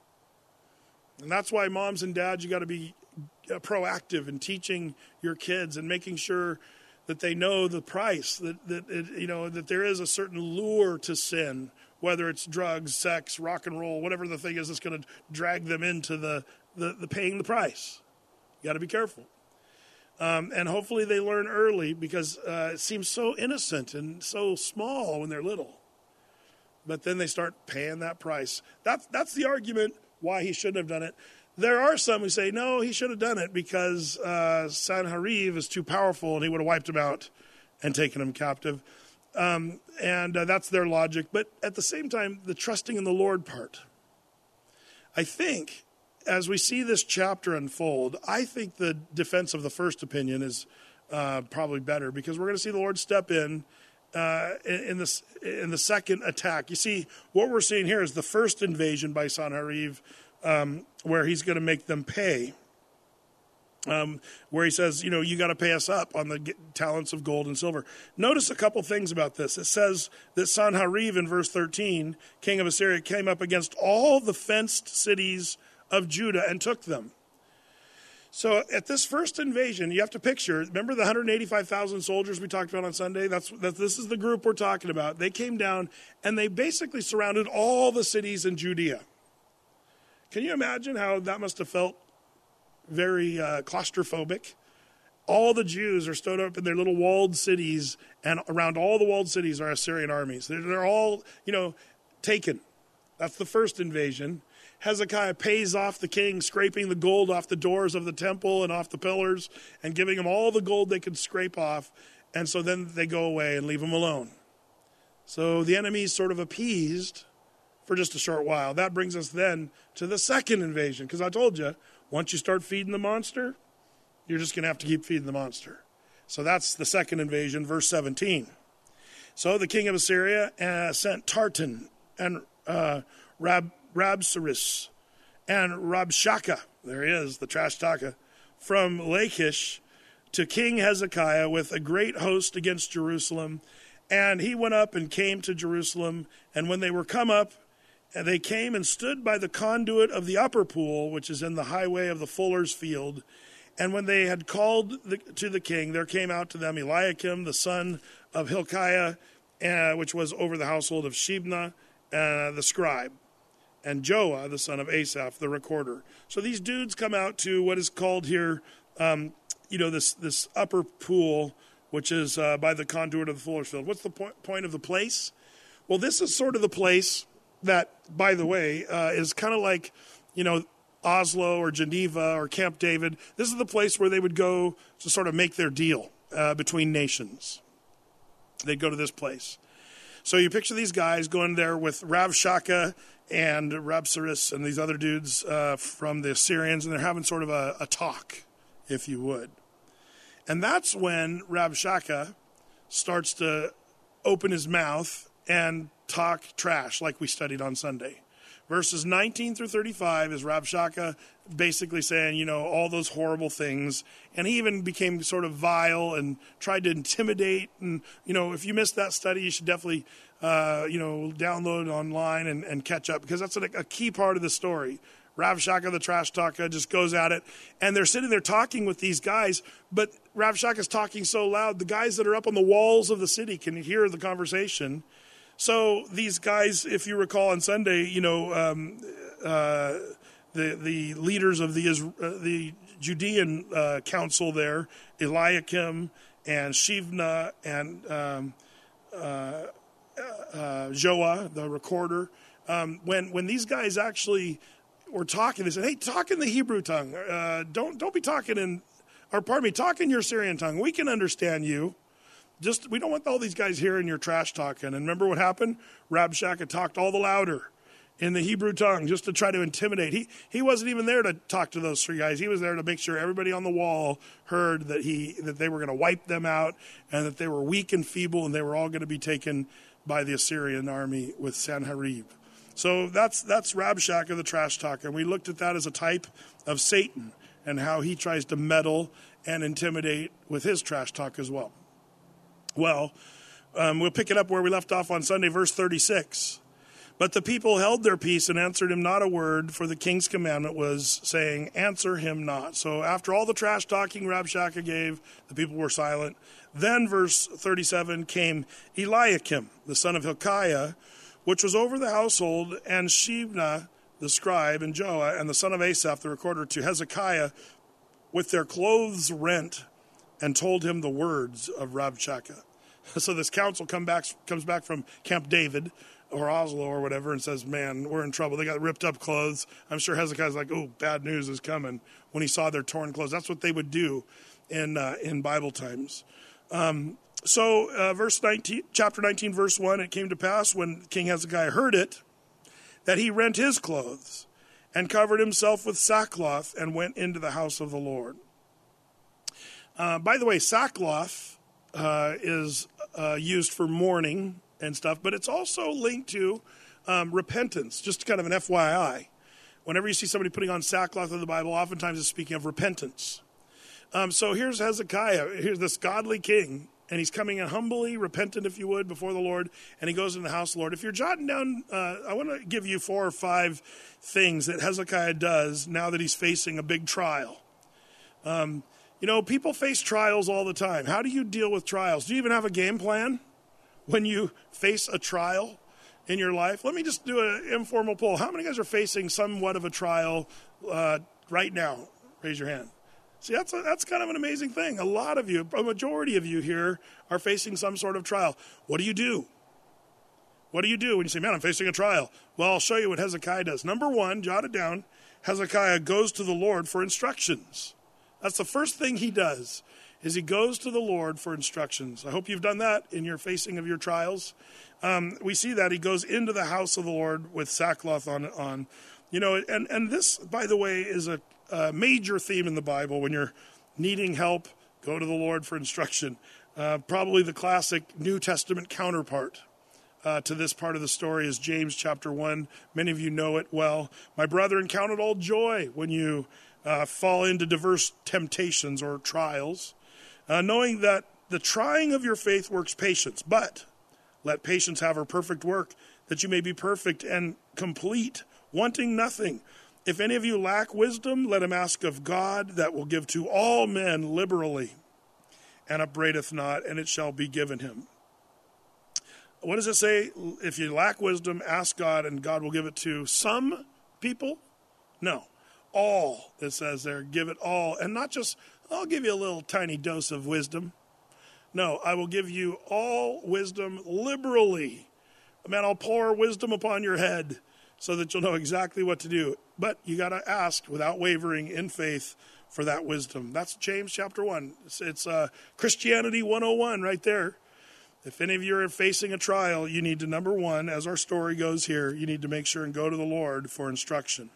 And that's why moms and dads, you got to be proactive in teaching your kids and making sure that they know the price, that, that it, you know, that there is a certain lure to sin, whether it's drugs, sex, rock and roll, whatever the thing is that's going to drag them into the the, the paying the price. You got to be careful. Um, and hopefully they learn early, because uh, it seems so innocent and so small when they're little. But then they start paying that price. That's, that's the argument why he shouldn't have done it. There are some who say, no, he should have done it because uh, Sanherib is too powerful and he would have wiped him out and taken him captive. Um, and uh, that's their logic. But at the same time, the trusting in the Lord part. I think as we see this chapter unfold, I think the defense of the first opinion is uh, probably better, because we're going to see the Lord step in uh, in, in, this, in the second attack. You see, what we're seeing here is the first invasion by Sanherib, um, where he's going to make them pay. Um, where he says, you know, you got to pay us up on the talents of gold and silver. Notice a couple things about this. It says that Sanherib in verse thirteen, king of Assyria, came up against all the fenced cities of Judah and took them. So at this first invasion, you have to picture, remember the one hundred eighty-five thousand soldiers we talked about on Sunday? That's that. This is the group we're talking about. They came down and they basically surrounded all the cities in Judea. Can you imagine how that must have felt? Very uh, claustrophobic. All the Jews are stood up in their little walled cities, and around all the walled cities are Assyrian armies. They're, they're all, you know, taken. That's the first invasion. Hezekiah pays off the king, scraping the gold off the doors of the temple and off the pillars, and giving them all the gold they could scrape off. And so then they go away and leave him alone. So the enemy's sort of appeased for just a short while. That brings us then to the second invasion, because I told you, once you start feeding the monster, you're just going to have to keep feeding the monster. So that's the second invasion, verse seventeen. So the king of Assyria uh, sent Tartan and uh, Rab, Rabsaris and Rabshakeh, there he is, the trash taka, from Lachish to King Hezekiah with a great host against Jerusalem. And he went up and came to Jerusalem. And when they were come up, and they came and stood by the conduit of the upper pool, which is in the highway of the fuller's field. And when they had called the, to the king, there came out to them Eliakim, the son of Hilkiah, uh, which was over the household of Shebna, uh, the scribe, and Joah, the son of Asaph, the recorder. So these dudes come out to what is called here, um, you know, this, this upper pool, which is uh, by the conduit of the fuller's field. What's the point, point of the place? Well, this is sort of the place that, by the way, uh, is kind of like, you know, Oslo or Geneva or Camp David. This is the place where they would go to sort of make their deal uh, between nations. They'd go to this place. So you picture these guys going there with Rabshakeh and Rabsaris and these other dudes uh, from the Assyrians, and they're having sort of a, a talk, if you would. And that's when Rabshakeh starts to open his mouth and talk trash like we studied on Sunday. Verses nineteen through thirty-five is Rabshakeh basically saying, you know, all those horrible things. And he even became sort of vile and tried to intimidate. And, you know, if you missed that study, you should definitely, uh, you know, download online and, and catch up, because that's a, a key part of the story. Rabshakeh, the trash talker, just goes at it. And they're sitting there talking with these guys, but Rabshakeh is talking so loud, the guys that are up on the walls of the city can hear the conversation. So these guys, if you recall on Sunday, you know, um, uh, the the leaders of the uh, the Judean uh, council there, Eliakim and Shebna and um, uh, uh, Joah, the recorder, um, when when these guys actually were talking, they said, "Hey, talk in the Hebrew tongue. Uh, don't don't be talking in, or pardon me, talk in your Syrian tongue. We can understand you." Just, we don't want all these guys hearing your trash talking. And remember what happened? Rabshakeh talked all the louder in the Hebrew tongue just to try to intimidate. He he wasn't even there to talk to those three guys. He was there to make sure everybody on the wall heard that he that they were going to wipe them out and that they were weak and feeble and they were all going to be taken by the Assyrian army with Sanherib. So that's that's Rabshakeh, the trash talker. And we looked at that as a type of Satan and how he tries to meddle and intimidate with his trash talk as well. Well, um, we'll pick it up where we left off on Sunday, verse thirty-six. But the people held their peace and answered him not a word, for the king's commandment was saying, answer him not. So after all the trash talking Rabshakeh gave, the people were silent. Then, verse thirty-seven, came Eliakim, the son of Hilkiah, which was over the household, and Shebna, the scribe, and Joah, and the son of Asaph, the recorder, to Hezekiah with their clothes rent, and told him the words of Rabshakeh. So this council come back, comes back from Camp David or Oslo or whatever and says, man, we're in trouble. They got ripped up clothes. I'm sure Hezekiah's like, oh, bad news is coming when he saw their torn clothes. That's what they would do in uh, in Bible times. Um, so uh, verse nineteen, chapter nineteen, verse one, it came to pass when King Hezekiah heard it, that he rent his clothes and covered himself with sackcloth and went into the house of the Lord. Uh, by the way, sackcloth uh, is uh, used for mourning and stuff, but it's also linked to um, repentance, just kind of an F Y I. Whenever you see somebody putting on sackcloth in the Bible, oftentimes it's speaking of repentance. Um, so here's Hezekiah, here's this godly king, and he's coming in humbly, repentant, if you would, before the Lord, and he goes into the house of the Lord. If you're jotting down, uh, I want to give you four or five things that Hezekiah does now that he's facing a big trial. Um, you know, people face trials all the time. How do you deal with trials? Do you even have a game plan when you face a trial in your life? Let me just do an informal poll. How many guys are facing somewhat of a trial uh, right now? Raise your hand. See, that's a, that's kind of an amazing thing. A lot of you, a majority of you here, are facing some sort of trial. What do you do? What do you do when you say, man, I'm facing a trial? Well, I'll show you what Hezekiah does. Number one, jot it down, Hezekiah goes to the Lord for instructions. That's the first thing he does, is he goes to the Lord for instructions. I hope you've done that in your facing of your trials. Um, we see that he goes into the house of the Lord with sackcloth on. on. You know, and, and this, by the way, is a, a major theme in the Bible. When you're needing help, go to the Lord for instruction. Uh, probably the classic New Testament counterpart uh, to this part of the story is James chapter one. Many of you know it well. My brethren, count it all joy when you uh, fall into diverse temptations or trials, uh, knowing that the trying of your faith works patience. But let patience have her perfect work, that you may be perfect and complete, wanting nothing. If any of you lack wisdom, let him ask of God, that will give to all men liberally, and upbraideth not, and it shall be given him. What does it say? If you lack wisdom, ask God, and God will give it to some people? No. All, it says there, give it all. And not just, I'll give you a little tiny dose of wisdom. No, I will give you all wisdom liberally. Man, I'll pour wisdom upon your head so that you'll know exactly what to do. But you got to ask without wavering in faith for that wisdom. That's James chapter one. It's, it's uh, Christianity one oh one right there. If any of you are facing a trial, you need to, number one, as our story goes here, you need to make sure and go to the Lord for instruction.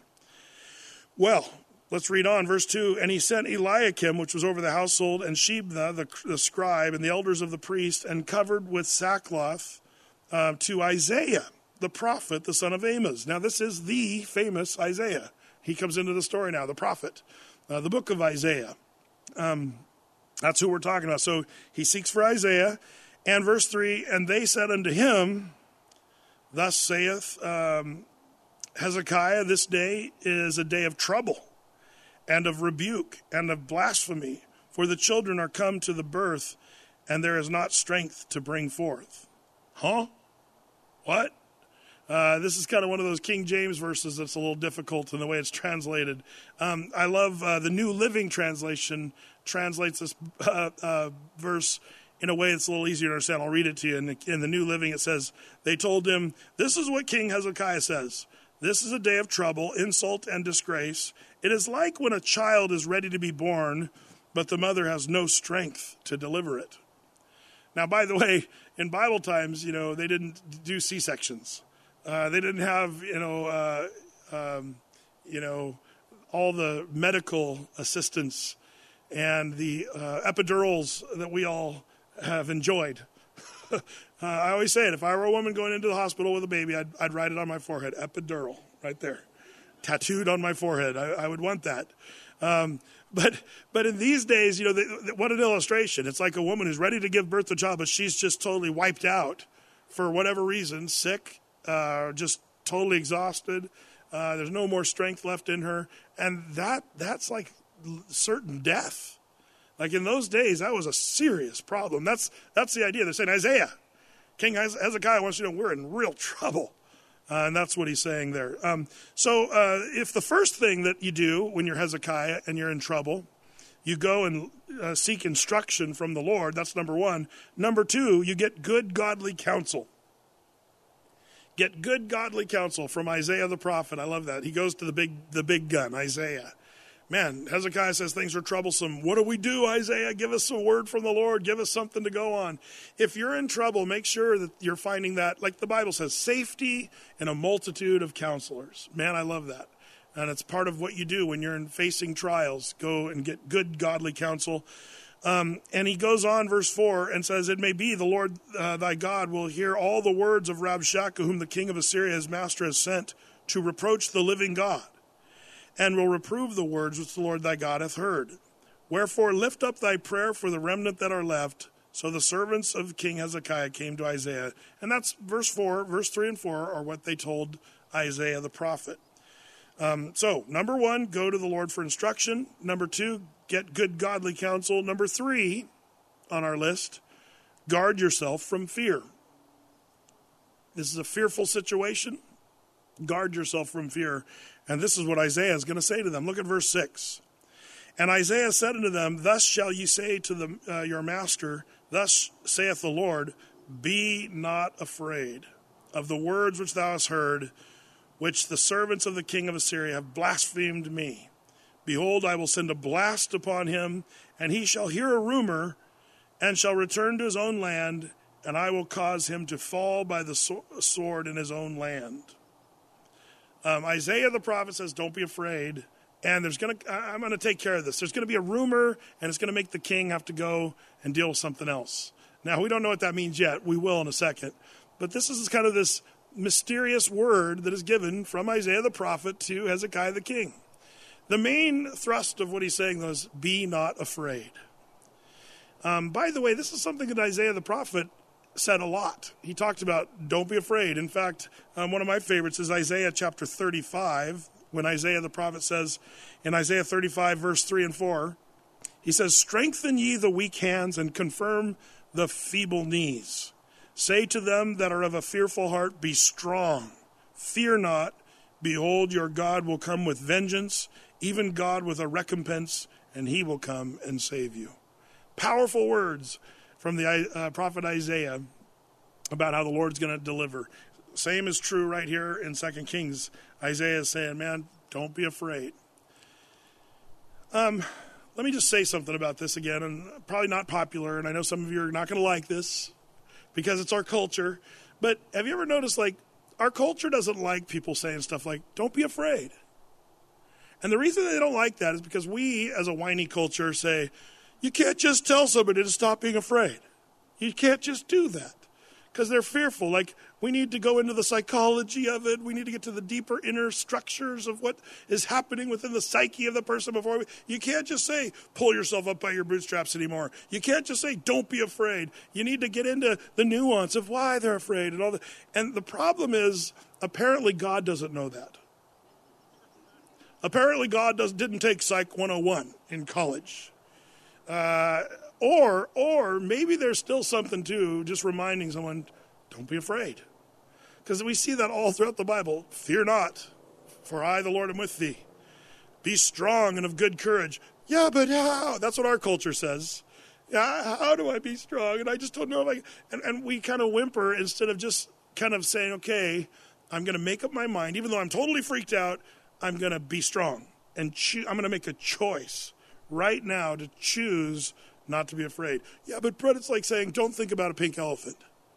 Well, let's read on. Verse two, and he sent Eliakim, which was over the household, and Shebna, the, the scribe, and the elders of the priest, and covered with sackcloth uh, to Isaiah, the prophet, the son of Amos. Now, this is the famous Isaiah. He comes into the story now, the prophet, uh, the book of Isaiah. Um, that's who we're talking about. So he seeks for Isaiah. And verse three, and they said unto him, thus saith um, Hezekiah, this day is a day of trouble and of rebuke and of blasphemy, for the children are come to the birth, and there is not strength to bring forth. Huh? What? Uh, this is kind of one of those King James verses that's a little difficult in the way it's translated. Um, I love uh, the New Living Translation translates this uh, uh, verse in a way that's a little easier to understand. I'll read it to you. In the, in the New Living, it says, they told him, this is what King Hezekiah says. This is a day of trouble, insult, and disgrace. It is like when a child is ready to be born, but the mother has no strength to deliver it. Now, by the way, in Bible times, you know, they didn't do C-sections. Uh, they didn't have, you know, uh, um, you know, all the medical assistance and the uh, epidurals that we all have enjoyed. uh, I always say it. If I were a woman going into the hospital with a baby, I'd, I'd write it on my forehead, epidural, right there, tattooed on my forehead. I, I would want that. Um, but but in these days, you know, the, the, what an illustration. It's like a woman who's ready to give birth to a child, but she's just totally wiped out for whatever reason, sick, uh, just totally exhausted. Uh, there's no more strength left in her. And that that's like certain death. Like in those days, that was a serious problem. That's that's the idea. They're saying, Isaiah, King Hezekiah wants you to know we're in real trouble. Uh, and that's what he's saying there. Um, so uh, if the first thing that you do when you're Hezekiah and you're in trouble, you go and uh, seek instruction from the Lord, that's number one. Number two, you get good godly counsel. Get good godly counsel from Isaiah the prophet. I love that. He goes to the big the big gun, Isaiah. Man, Hezekiah says things are troublesome. What do we do, Isaiah? Give us a word from the Lord. Give us something to go on. If you're in trouble, make sure that you're finding that, like the Bible says, safety in a multitude of counselors. Man, I love that. And it's part of what you do when you're in facing trials. Go and get good godly counsel. Um, and he goes on, verse four, and says, it may be the Lord uh, thy God will hear all the words of Rabshakeh, whom the king of Assyria, his master, has sent to reproach the living God, and will reprove the words which the Lord thy God hath heard. Wherefore lift up thy prayer for the remnant that are left. So the servants of King Hezekiah came to Isaiah. And that's verse four, verse three and four are what they told Isaiah the prophet. Um, so, number one, go to the Lord for instruction. Number two, get good godly counsel. Number three on our list, guard yourself from fear. This is a fearful situation. Guard yourself from fear. And this is what Isaiah is going to say to them. Look at verse six. And Isaiah said unto them, thus shall ye say to the, uh, your master, thus saith the Lord, be not afraid of the words which thou hast heard, which the servants of the king of Assyria have blasphemed me. Behold, I will send a blast upon him, and he shall hear a rumor, and shall return to his own land, and I will cause him to fall by the sword in his own land. Um, Isaiah the prophet says, don't be afraid, and there's going to I'm going to take care of this. There's going to be a rumor, and it's going to make the king have to go and deal with something else. Now, we don't know what that means yet. We will in a second. But this is kind of this mysterious word that is given from Isaiah the prophet to Hezekiah the king. The main thrust of what he's saying, though, is be not afraid. Um, by the way, this is something that Isaiah the prophet said a lot. He talked about don't be afraid. In fact, um, one of my favorites is Isaiah chapter thirty-five, when Isaiah the prophet says in Isaiah thirty-five, verse three and four, he says, strengthen ye the weak hands and confirm the feeble knees. Say to them that are of a fearful heart, be strong. Fear not. Behold, your God will come with vengeance, even God with a recompense, and he will come and save you. Powerful words from the uh, prophet Isaiah about how the Lord's going to deliver. Same is true right here in Second Kings. Isaiah is saying, man, don't be afraid. Um, let me just say something about this again, and probably not popular, and I know some of you are not going to like this, because it's our culture. But have you ever noticed, like, our culture doesn't like people saying stuff like, don't be afraid. And the reason they don't like that is because we, as a whiny culture, say, you can't just tell somebody to stop being afraid. You can't just do that. Because they're fearful. Like, we need to go into the psychology of it. We need to get to the deeper inner structures of what is happening within the psyche of the person before we... You can't just say, pull yourself up by your bootstraps anymore. You can't just say, don't be afraid. You need to get into the nuance of why they're afraid and all that. And the problem is, apparently God doesn't know that. Apparently God does, didn't take Psych one oh one in college. Uh... Or, or maybe there's still something to just reminding someone, don't be afraid. Because we see that all throughout the Bible. Fear not, for I, the Lord, am with thee. Be strong and of good courage. Yeah, but how? That's what our culture says. Yeah, how do I be strong? And I just don't know if I... And, and we kind of whimper instead of just kind of saying, okay, I'm going to make up my mind. Even though I'm totally freaked out, I'm going to be strong. And cho- I'm going to make a choice right now to choose not to be afraid. Yeah, but Brett, it's like saying, don't think about a pink elephant.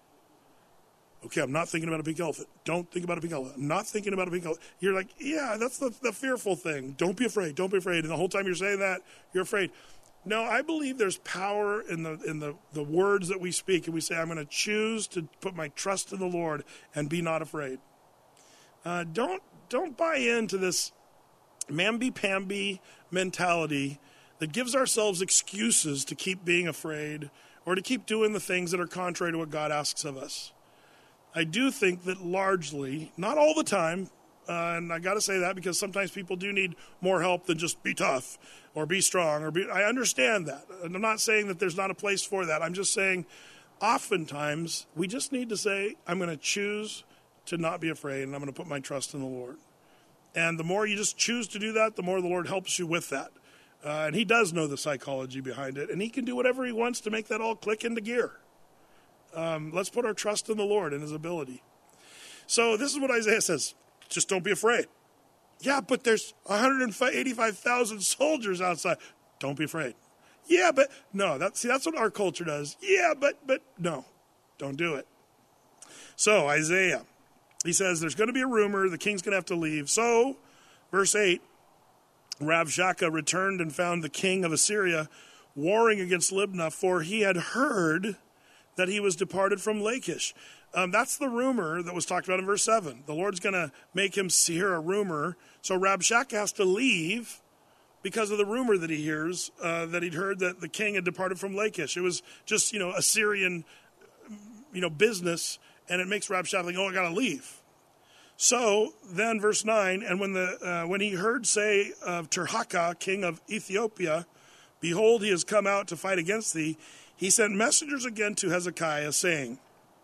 Okay, I'm not thinking about a pink elephant. Don't think about a pink elephant. I'm not thinking about a pink elephant. You're like, yeah, that's the, the fearful thing. Don't be afraid. Don't be afraid. And the whole time you're saying that, you're afraid. No, I believe there's power in the in the, the words that we speak. And we say, I'm going to choose to put my trust in the Lord and be not afraid. Uh, don't, don't buy into this mamby-pamby mentality that gives ourselves excuses to keep being afraid or to keep doing the things that are contrary to what God asks of us. I do think that largely, not all the time, uh, and I got to say that because sometimes people do need more help than just be tough or be strong. Or be. I understand that. And I'm not saying that there's not a place for that. I'm just saying oftentimes we just need to say, I'm going to choose to not be afraid, and I'm going to put my trust in the Lord. And the more you just choose to do that, the more the Lord helps you with that. Uh, and he does know the psychology behind it, and he can do whatever he wants to make that all click into gear. Um, let's put our trust in the Lord and his ability. So this is what Isaiah says. Just don't be afraid. Yeah, but there's one hundred eighty-five thousand soldiers outside. Don't be afraid. Yeah, but no, that's, see, that's what our culture does. Yeah, but, but no, don't do it. So Isaiah, he says there's going to be a rumor. The king's going to have to leave. So verse eight, Rabshakeh returned and found the king of Assyria warring against Libnah, for he had heard that he was departed from Lachish. Um, that's the rumor that was talked about in verse seven. The Lord's going to make him hear a rumor. So Rabshakeh has to leave because of the rumor that he hears, uh, that he'd heard that the king had departed from Lachish. It was just, you know, Assyrian, you know, business, and it makes Rabshakeh think, oh, I got to leave. So then verse nine, and when the uh, when he heard say of Tirhakah, king of Ethiopia, behold, he has come out to fight against thee, he sent messengers again to Hezekiah, saying,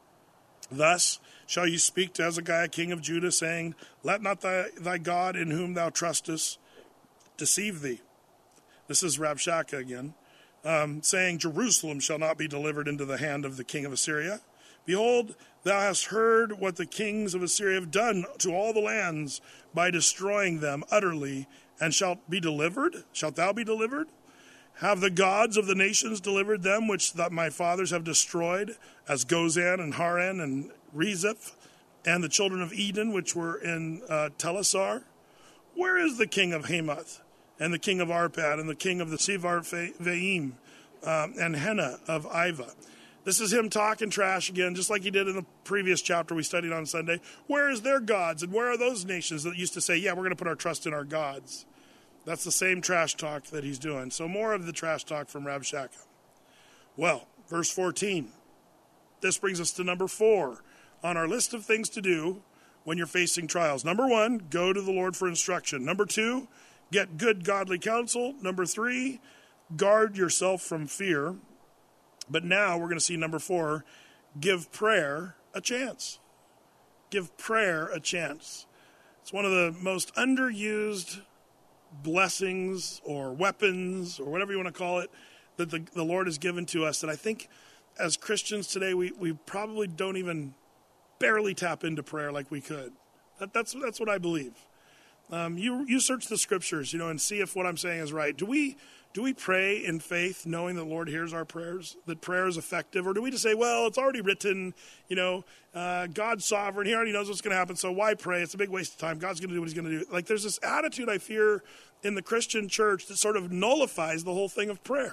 thus shall you speak to Hezekiah, king of Judah, saying, let not thy, thy God in whom thou trustest deceive thee. This is Rabshakeh again, um, saying, Jerusalem shall not be delivered into the hand of the king of Assyria. Behold, thou hast heard what the kings of Assyria have done to all the lands by destroying them utterly, and shalt be delivered? Shalt thou be delivered? Have the gods of the nations delivered them, which that my fathers have destroyed, as Gozan and Haran and Rezeph, and the children of Eden, which were in uh, Telassar? Where is the king of Hamath, and the king of Arpad, and the king of the Sepharvaim, um, and Hena of Iva? This is him talking trash again, just like he did in the previous chapter we studied on Sunday. Where is their gods, and where are those nations that used to say, yeah, we're going to put our trust in our gods? That's the same trash talk that he's doing. So more of the trash talk from Rabshakeh. Well, verse fourteen. This brings us to number four on our list of things to do when you're facing trials. Number one, go to the Lord for instruction. Number two, get good godly counsel. Number three, guard yourself from fear. But now we're going to see number four, give prayer a chance. Give prayer a chance. It's one of the most underused blessings or weapons or whatever you want to call it that the, the Lord has given to us that I think as Christians today we, we probably don't even barely tap into prayer like we could. That, that's that's what I believe. Um, you you search the scriptures, you know, and see if what I'm saying is right. Do we do we pray in faith, knowing the Lord hears our prayers, that prayer is effective, or do we just say, well, it's already written, you know, uh, God's sovereign, he already knows what's going to happen, so why pray? It's a big waste of time. God's going to do what he's going to do. Like there's this attitude I fear in the Christian church that sort of nullifies the whole thing of prayer.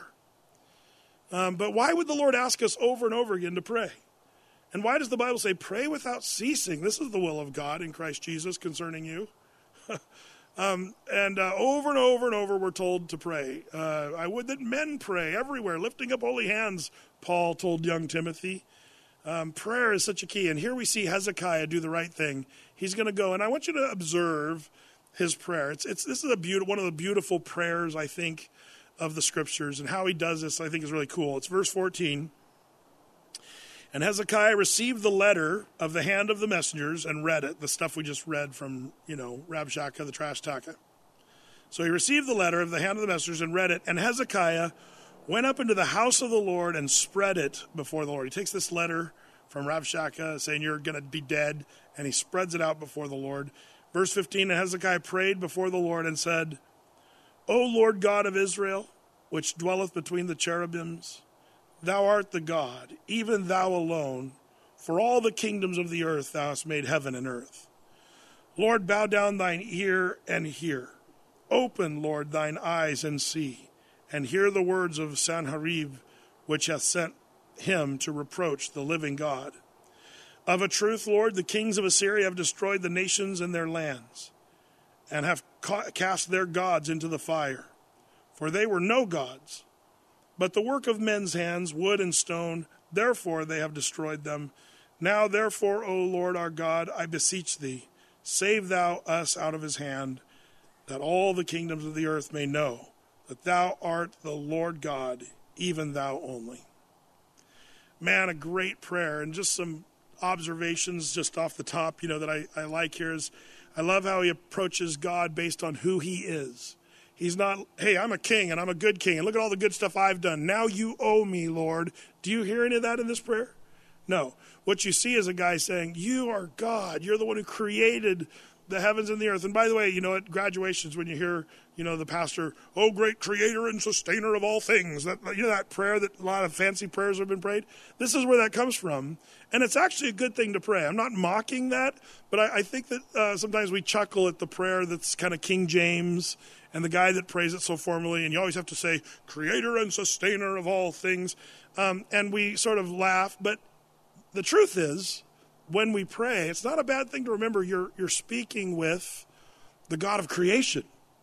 Um, but why would the Lord ask us over and over again to pray? And why does the Bible say, pray without ceasing? This is the will of God in Christ Jesus concerning you. um, and uh, over and over and over we're told to pray. Uh, I would that men pray everywhere, lifting up holy hands, Paul told young Timothy. Um, prayer is such a key. And here we see Hezekiah do the right thing. He's going to go, and I want you to observe his prayer. It's it's This is a beautiful, one of the beautiful prayers, I think, of the scriptures. And how he does this, I think, is really cool. It's verse fourteen. And Hezekiah received the letter of the hand of the messengers and read it, the stuff we just read from, you know, Rabshakeh, the trash talker. So he received the letter of the hand of the messengers and read it, and Hezekiah went up into the house of the Lord and spread it before the Lord. He takes this letter from Rabshakeh saying you're going to be dead, and he spreads it out before the Lord. Verse fifteen, and Hezekiah prayed before the Lord and said, O Lord God of Israel, which dwelleth between the cherubims, thou art the God, even thou alone, for all the kingdoms of the earth thou hast made heaven and earth. Lord, bow down thine ear and hear. Open, Lord, thine eyes and see, and hear the words of Sanherib, which hath sent him to reproach the living God. Of a truth, Lord, the kings of Assyria have destroyed the nations and their lands, and have ca- cast their gods into the fire. For they were no gods, but the work of men's hands, wood and stone, therefore they have destroyed them. Now therefore, O Lord our God, I beseech thee, save thou us out of his hand, that all the kingdoms of the earth may know that thou art the Lord God, even thou only. Man, a great prayer, and just some observations just off the top, you know, that I, I like here is I love how he approaches God based on who he is. He's not, hey, I'm a king and I'm a good king and look at all the good stuff I've done. Now you owe me, Lord. Do you hear any of that in this prayer? No. What you see is a guy saying, you are God. You're the one who created the heavens and the earth. And by the way, you know, at graduations when you hear, you know, the pastor, oh, great creator and sustainer of all things. That, you know, that prayer that a lot of fancy prayers have been prayed. This is where that comes from. And it's actually a good thing to pray. I'm not mocking that, but I, I think that uh, sometimes we chuckle at the prayer that's kind of King James and the guy that prays it so formally. And you always have to say, creator and sustainer of all things. Um, and we sort of laugh. But the truth is, when we pray, it's not a bad thing to remember you're you're speaking with the God of creation.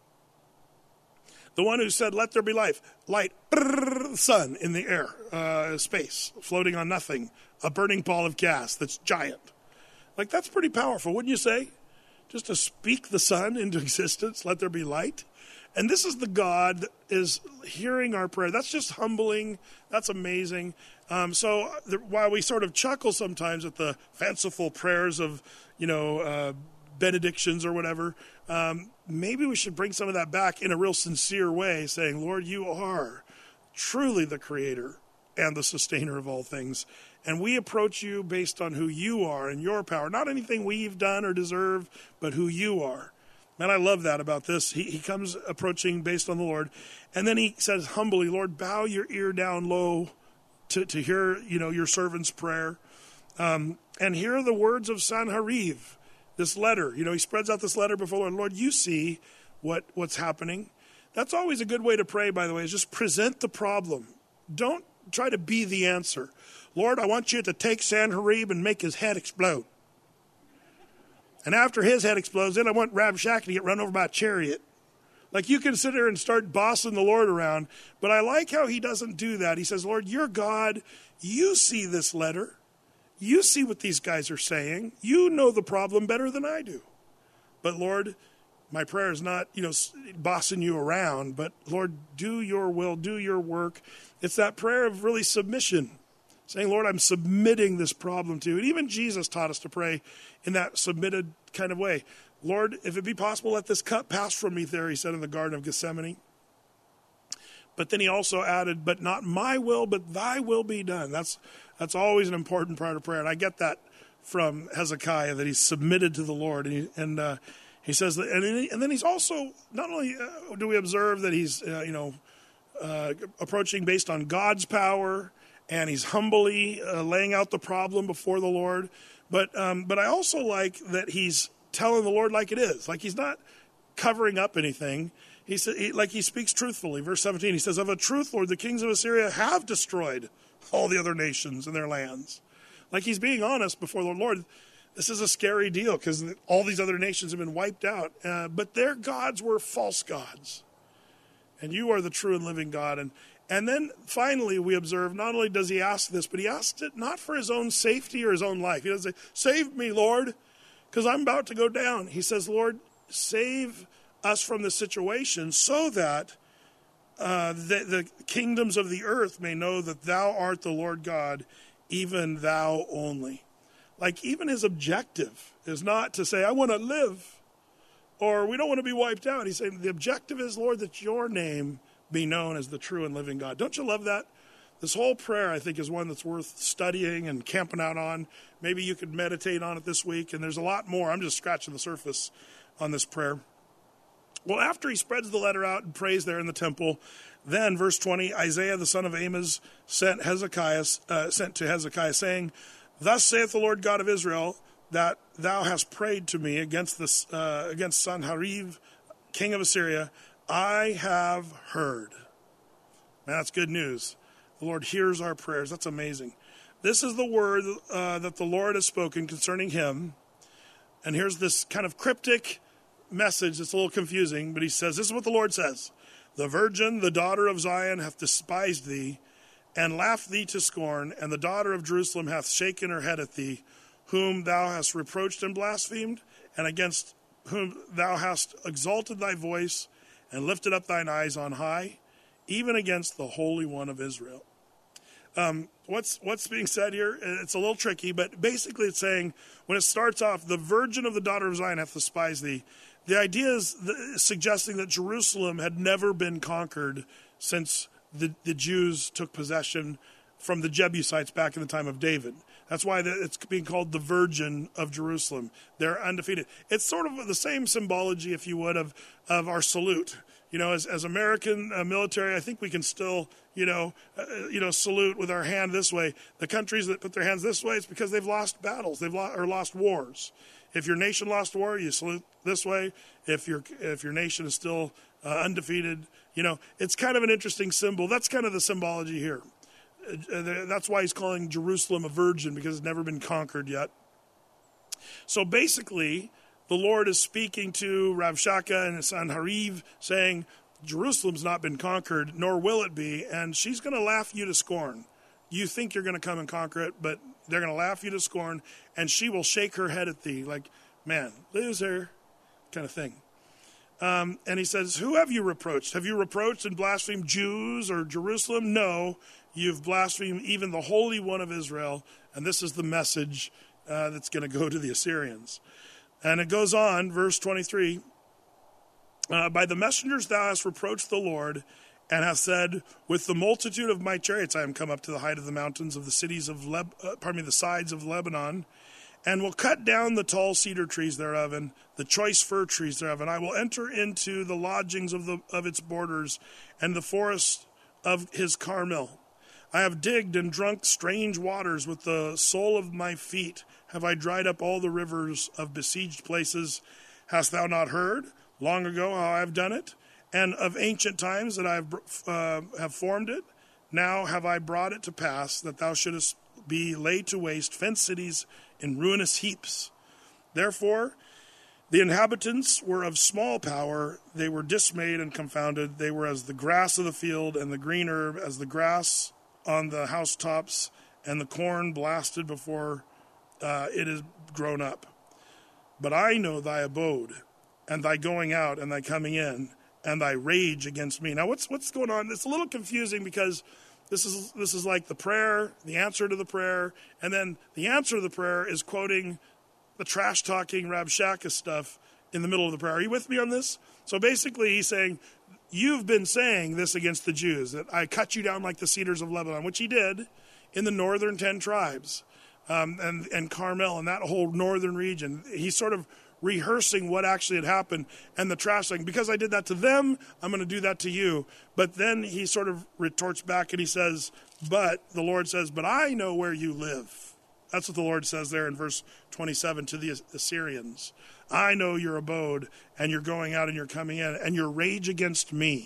The one who said, let there be life. Light, brrr, sun in the air, uh, space, floating on nothing, a burning ball of gas that's giant. Like, that's pretty powerful, wouldn't you say? Just to speak the sun into existence, let there be light. And this is the God that is hearing our prayer. That's just humbling. That's amazing. Um, so the, while we sort of chuckle sometimes at the fanciful prayers of, you know, uh, benedictions or whatever, um, maybe we should bring some of that back in a real sincere way, saying, Lord, you are truly the creator and the sustainer of all things. And we approach you based on who you are and your power, not anything we've done or deserved, but who you are. Man, I love that about this. He, he comes approaching based on the Lord. And then he says humbly, Lord, bow your ear down low to, to hear, you know, your servant's prayer. Um, and hear the words of Sanheriv, this letter. You know, he spreads out this letter before the Lord. Lord, you see what, what's happening. That's always a good way to pray, by the way, is just present the problem. Don't try to be the answer. Lord, I want you to take Sanherib and make his head explode. And after his head explodes, then I want Rabshakeh to get run over by a chariot. Like, you can sit there and start bossing the Lord around. But I like how he doesn't do that. He says, Lord, you're God. You see this letter. You see what these guys are saying. You know the problem better than I do. But Lord, my prayer is not, you know, bossing you around. But Lord, do your will, do your work. It's that prayer of really submission. Saying, Lord, I'm submitting this problem to you. And even Jesus taught us to pray in that submitted kind of way. Lord, if it be possible, let this cup pass from me there, he said in the Garden of Gethsemane. But then he also added, but not my will, but thy will be done. That's that's always an important part of prayer. And I get that from Hezekiah, that he's submitted to the Lord. And he, and, uh, he says that, and, and then he's also, not only uh, do we observe that he's, uh, you know, uh, approaching based on God's power, and he's humbly uh, laying out the problem before the Lord. But um, but I also like that he's telling the Lord like it is. Like, he's not covering up anything. He said, he, like he speaks truthfully. Verse seventeen, he says, of a truth, Lord, the kings of Assyria have destroyed all the other nations and their lands. Like, he's being honest before the Lord. This is a scary deal because all these other nations have been wiped out. Uh, but their gods were false gods. And you are the true and living God. And And then finally we observe, not only does he ask this, but he asks it not for his own safety or his own life. He doesn't say, save me, Lord, because I'm about to go down. He says, Lord, save us from this situation so that uh, the, the kingdoms of the earth may know that thou art the Lord God, even thou only. Like, even his objective is not to say, I want to live, or we don't want to be wiped out. He's saying the objective is, Lord, that your name be known as the true and living God. Don't you love that? This whole prayer, I think, is one that's worth studying and camping out on. Maybe you could meditate on it this week, and there's a lot more. I'm just scratching the surface on this prayer. Well, after he spreads the letter out and prays there in the temple, then, verse twenty, Isaiah the son of Amos sent Hezekiah, uh, sent to Hezekiah, saying, thus saith the Lord God of Israel, that thou hast prayed to me against this, uh, against Sanherib, king of Assyria. I have heard. Man, that's good news. The Lord hears our prayers. That's amazing. This is the word uh, that the Lord has spoken concerning him. And here's this kind of cryptic message that's a little confusing, but he says, this is what the Lord says. The virgin, the daughter of Zion, hath despised thee, and laughed thee to scorn, and the daughter of Jerusalem hath shaken her head at thee, whom thou hast reproached and blasphemed, and against whom thou hast exalted thy voice, and lifted up thine eyes on high, even against the Holy One of Israel. Um, what's what's being said here? It's a little tricky, but basically it's saying, when it starts off, the virgin of the daughter of Zion hath despised thee. The idea is the, suggesting that Jerusalem had never been conquered since the, the Jews took possession from the Jebusites back in the time of David. That's why it's being called the Virgin of Jerusalem. They're undefeated. It's sort of the same symbology, if you would, of, of our salute. You know, as, as American uh, military, I think we can still, you know, uh, you know, salute with our hand this way. The countries that put their hands this way, it's because they've lost battles, they've lost, or lost wars. If your nation lost war, you salute this way. If your if your nation is still uh, undefeated, you know, it's kind of an interesting symbol. That's kind of the symbology here. Uh, that's why he's calling Jerusalem a virgin, because it's never been conquered yet. So basically, the Lord is speaking to Rabshakeh and his son Hariv, saying, Jerusalem's not been conquered, nor will it be, and she's going to laugh you to scorn. You think you're going to come and conquer it, but they're going to laugh you to scorn, and she will shake her head at thee, like, man, loser, kind of thing. Um, and he says, who have you reproached? Have you reproached and blasphemed Jews or Jerusalem? No, you've blasphemed even the Holy One of Israel, and this is the message uh, that's going to go to the Assyrians. And it goes on, verse twenty-three, uh, by the messengers thou hast reproached the Lord, and hast said, with the multitude of my chariots I am come up to the height of the mountains of the cities of, Leb- uh, pardon me, the sides of Lebanon, and will cut down the tall cedar trees thereof, and the choice fir trees thereof, and I will enter into the lodgings of the of its borders, and the forest of his Carmel. I have digged and drunk strange waters with the sole of my feet. Have I dried up all the rivers of besieged places? Hast thou not heard long ago how I have done it? And of ancient times that I have, uh, have formed it? Now have I brought it to pass that thou shouldest be laid to waste, fenced cities in ruinous heaps. Therefore the inhabitants were of small power. They were dismayed and confounded. They were as the grass of the field, and the green herb as the grass on the housetops, and the corn blasted before uh, it is grown up. But I know thy abode, and thy going out, and thy coming in, and thy rage against me. Now, what's what's going on? It's a little confusing, because this is this is like the prayer, the answer to the prayer, and then the answer to the prayer is quoting the trash-talking Rabshakeh stuff in the middle of the prayer. Are you with me on this? So basically, he's saying, you've been saying this against the Jews, that I cut you down like the cedars of Lebanon, which he did in the northern ten tribes, um, and, and Carmel, and that whole northern region. He's sort of rehearsing what actually had happened, and the trash saying, because I did that to them, I'm going to do that to you. But then he sort of retorts back and he says, but the Lord says, but I know where you live. That's what the Lord says there in verse twenty-seven to the Assyrians. I know your abode, and you're going out and you're coming in, and your rage against me.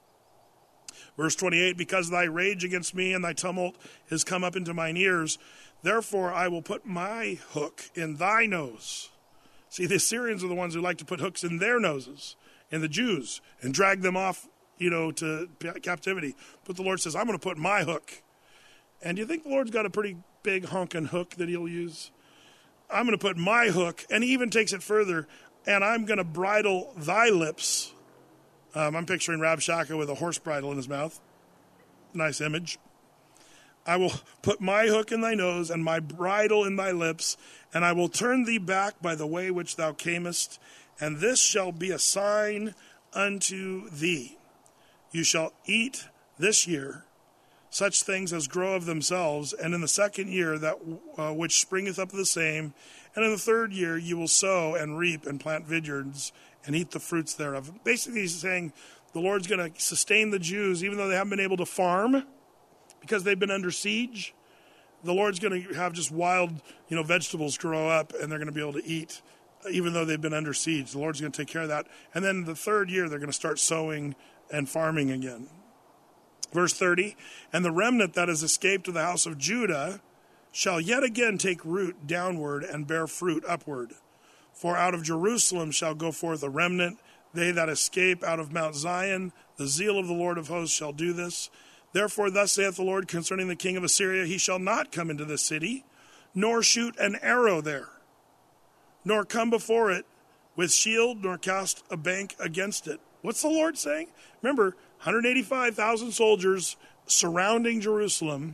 Verse twenty-eight, because thy rage against me and thy tumult is come up into mine ears, therefore I will put my hook in thy nose. See, the Assyrians are the ones who like to put hooks in their noses, in the Jews, and drag them off, you know, to captivity. But the Lord says, I'm going to put my hook. And do you think the Lord's got a pretty big honking hook that he'll use? I'm going to put my hook, and he even takes it further, and I'm going to bridle thy lips. Um, I'm picturing Rabshakeh with a horse bridle in his mouth. Nice image. I will put my hook in thy nose and my bridle in thy lips, and I will turn thee back by the way which thou camest, and this shall be a sign unto thee. You shall eat this year such things as grow of themselves, and in the second year that uh, which springeth up the same, and in the third year you will sow and reap and plant vineyards and eat the fruits thereof. Basically, he's saying the Lord's going to sustain the Jews, even though they haven't been able to farm because they've been under siege. The Lord's going to have just wild, you know, vegetables grow up, and they're going to be able to eat, even though they've been under siege. The Lord's going to take care of that. And then the third year, they're going to start sowing and farming again. Verse thirty, and the remnant that is escaped of the house of Judah shall yet again take root downward and bear fruit upward. For out of Jerusalem shall go forth a remnant, they that escape out of Mount Zion. The zeal of the Lord of hosts shall do this. Therefore thus saith the Lord concerning the king of Assyria, he shall not come into this city, nor shoot an arrow there, nor come before it with shield, nor cast a bank against it. What's the Lord saying? Remember, one hundred eighty-five thousand soldiers surrounding Jerusalem,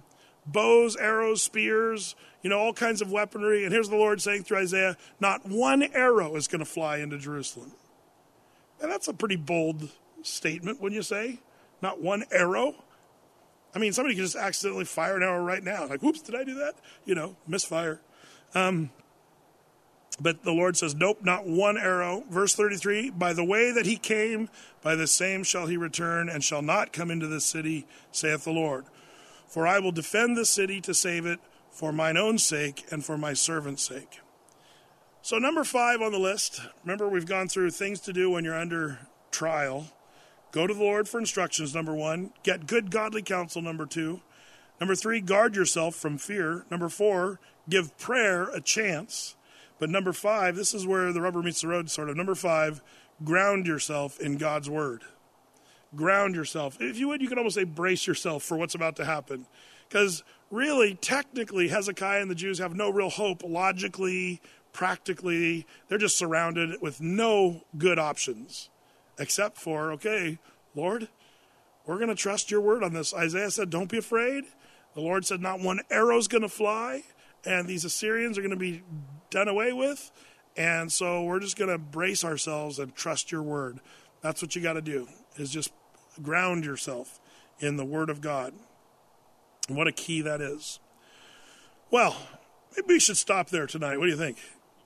bows, arrows, spears, you know, all kinds of weaponry. And here's the Lord saying through Isaiah, not one arrow is going to fly into Jerusalem. And that's a pretty bold statement, wouldn't you say? Not one arrow. I mean, somebody could just accidentally fire an arrow right now. Like, whoops, did I do that? You know, misfire. Um, but the Lord says, nope, not one arrow. Verse thirty-three, by the way that he came, by the same shall he return, and shall not come into this city, saith the Lord. For I will defend the city to save it, for mine own sake and for my servant's sake. So number five on the list, remember we've gone through things to do when you're under trial. Go to the Lord for instructions, number one. Get good godly counsel, number two. Number three, guard yourself from fear. Number four, give prayer a chance. But number five, this is where the rubber meets the road, sort of. Number five, ground yourself in God's word. Ground yourself. If you would, you could almost say brace yourself for what's about to happen. Because really, technically, Hezekiah and the Jews have no real hope. Logically, practically, they're just surrounded with no good options. Except for, okay, Lord, we're going to trust your word on this. Isaiah said, don't be afraid. The Lord said, not one arrow's going to fly. And these Assyrians are going to be done away with. And so we're just going to brace ourselves and trust your word. That's what you got to do, is just ground yourself in the word of God. What a key that is. Well, maybe we should stop there tonight. What do you think?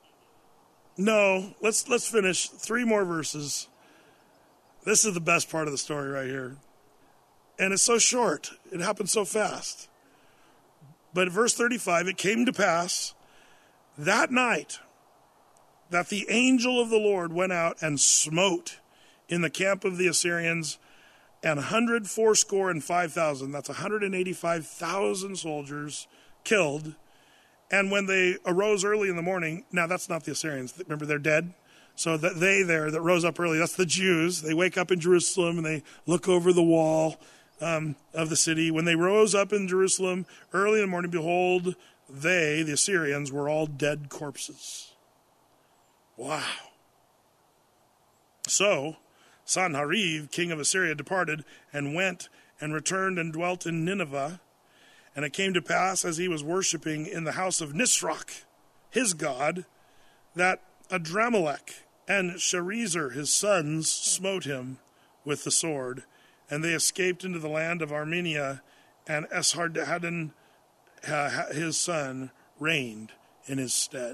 No, let's let's finish. Three more verses. This is the best part of the story right here. And it's so short. It happened so fast. But at verse thirty-five, it came to pass that night that the angel of the Lord went out and smote in the camp of the Assyrians and a hundred fourscore and five thousand. That's one hundred eighty-five thousand soldiers killed. And when they arose early in the morning, now that's not the Assyrians. Remember, they're dead. So that they there that rose up early, that's the Jews. They wake up in Jerusalem and they look over the wall um, of the city. When they rose up in Jerusalem early in the morning, behold, they, the Assyrians, were all dead corpses. Wow. So Sanherib, king of Assyria, departed and went and returned and dwelt in Nineveh. And it came to pass, as he was worshiping in the house of Nisroch, his god, that Adramelech and Sharezer, his sons, smote him with the sword, and they escaped into the land of Armenia, and Esarhaddon, uh, his son, reigned in his stead.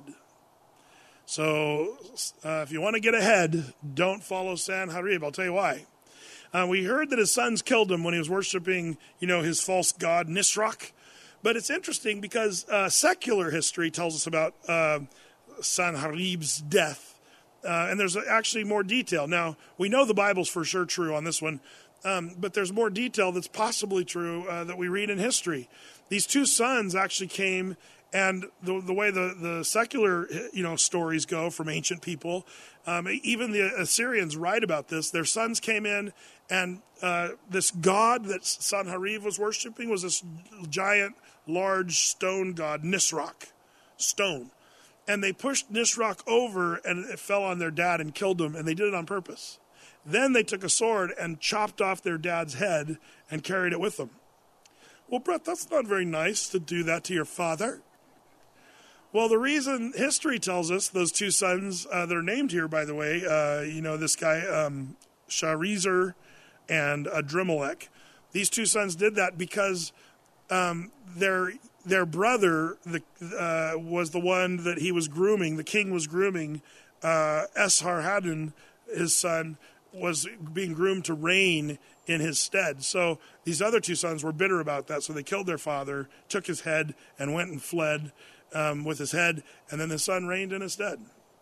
So uh, if you want to get ahead, don't follow Sanherib. I'll tell you why. Uh, we heard that his sons killed him when he was worshiping, you know, his false god Nisroch. But it's interesting because uh, secular history tells us about uh, Sanherib's death. Uh, and there's actually more detail. Now, we know the Bible's for sure true on this one, um, but there's more detail that's possibly true uh, that we read in history. These two sons actually came, and the, the way the, the secular, you know, stories go from ancient people, um, even the Assyrians write about this. Their sons came in, and uh, this god that Sanherib was worshiping was this giant, large stone god, Nisroch, stone. And they pushed Nisroch over, and it fell on their dad and killed him, and they did it on purpose. Then they took a sword and chopped off their dad's head and carried it with them. Well, Brett, that's not very nice to do that to your father. Well, the reason history tells us, those two sons uh, that are named here, by the way, uh, you know, this guy, um, Sharezer and Adramelech, these two sons did that because um, their their brother the, uh, was the one that he was grooming, the king was grooming. Uh, Esarhaddon, his son, was being groomed to reign in his stead. So these other two sons were bitter about that, so they killed their father, took his head, and went and fled um, with his head, and then the son reigned in his stead.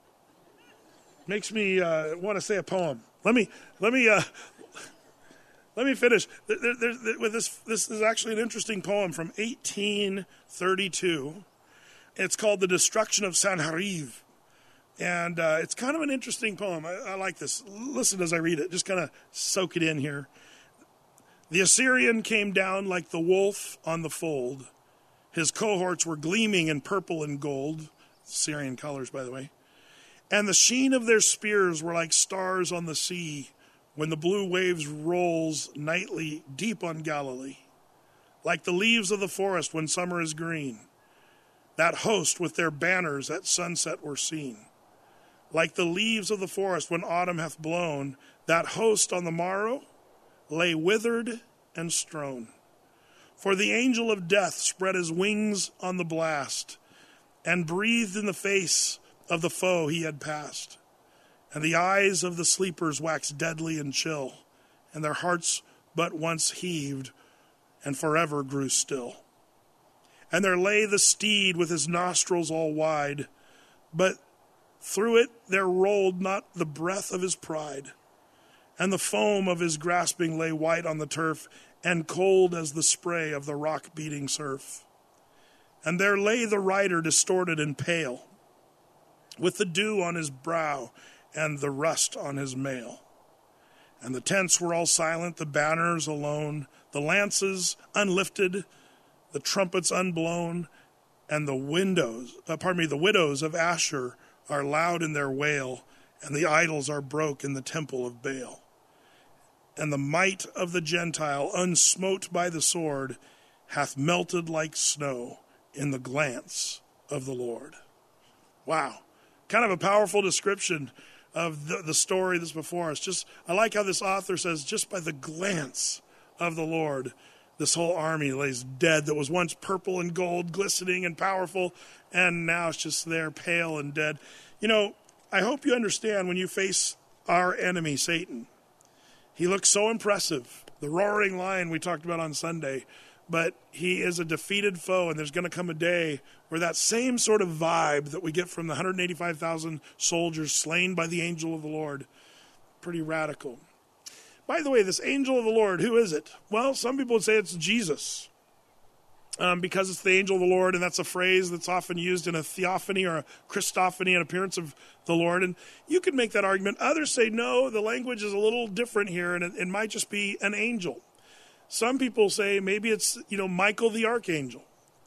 Makes me uh, want to say a poem. Let me let me uh, let me finish. There, there, there, with this, this is actually an interesting poem from eighteen thirty-two. It's called "The Destruction of Sanherib." And uh, it's kind of an interesting poem. I, I like this. Listen as I read it. Just kind of soak it in here. The Assyrian came down like the wolf on the fold. His cohorts were gleaming in purple and gold. Syrian colors, by the way. And the sheen of their spears were like stars on the sea when the blue waves rolls nightly deep on Galilee. like the leaves of the forest when summer is green. That host with their banners at sunset were seen. Like the leaves of the forest when autumn hath blown, that host on the morrow lay withered and strown. For the angel of death spread his wings on the blast, and breathed in the face of the foe he had passed. And the eyes of the sleepers waxed deadly and chill, and their hearts but once heaved, and forever grew still. And there lay the steed with his nostrils all wide, but through it there rolled not the breath of his pride. And the foam of his grasping lay white on the turf, and cold as the spray of the rock-beating surf. And there lay the rider distorted and pale, with the dew on his brow and the rust on his mail. And the tents were all silent, the banners alone, the lances unlifted, the trumpets unblown, and the windows, uh, pardon me, the widows of Asher are loud in their wail, and the idols are broke in the temple of Baal. And the might of the Gentile, unsmote by the sword, hath melted like snow in the glance of the Lord. Wow. Kind of a powerful description of the, the story that's before us. Just, I like how this author says, just by the glance of the Lord, this whole army lays dead that was once purple and gold, glistening and powerful, and now it's just there, pale and dead. You know, I hope you understand when you face our enemy, Satan. He looks so impressive. The roaring lion we talked about on Sunday. But he is a defeated foe, and there's going to come a day where that same sort of vibe that we get from the one hundred eighty-five thousand soldiers slain by the angel of the Lord, pretty radical. By the way, this angel of the Lord, who is it? Well, some people would say it's Jesus, um, because it's the angel of the Lord, and that's a phrase that's often used in a theophany or a Christophany, an appearance of the Lord. And you could make that argument. Others say, no, the language is a little different here, and it, it might just be an angel. Some people say maybe it's, you know, Michael the archangel.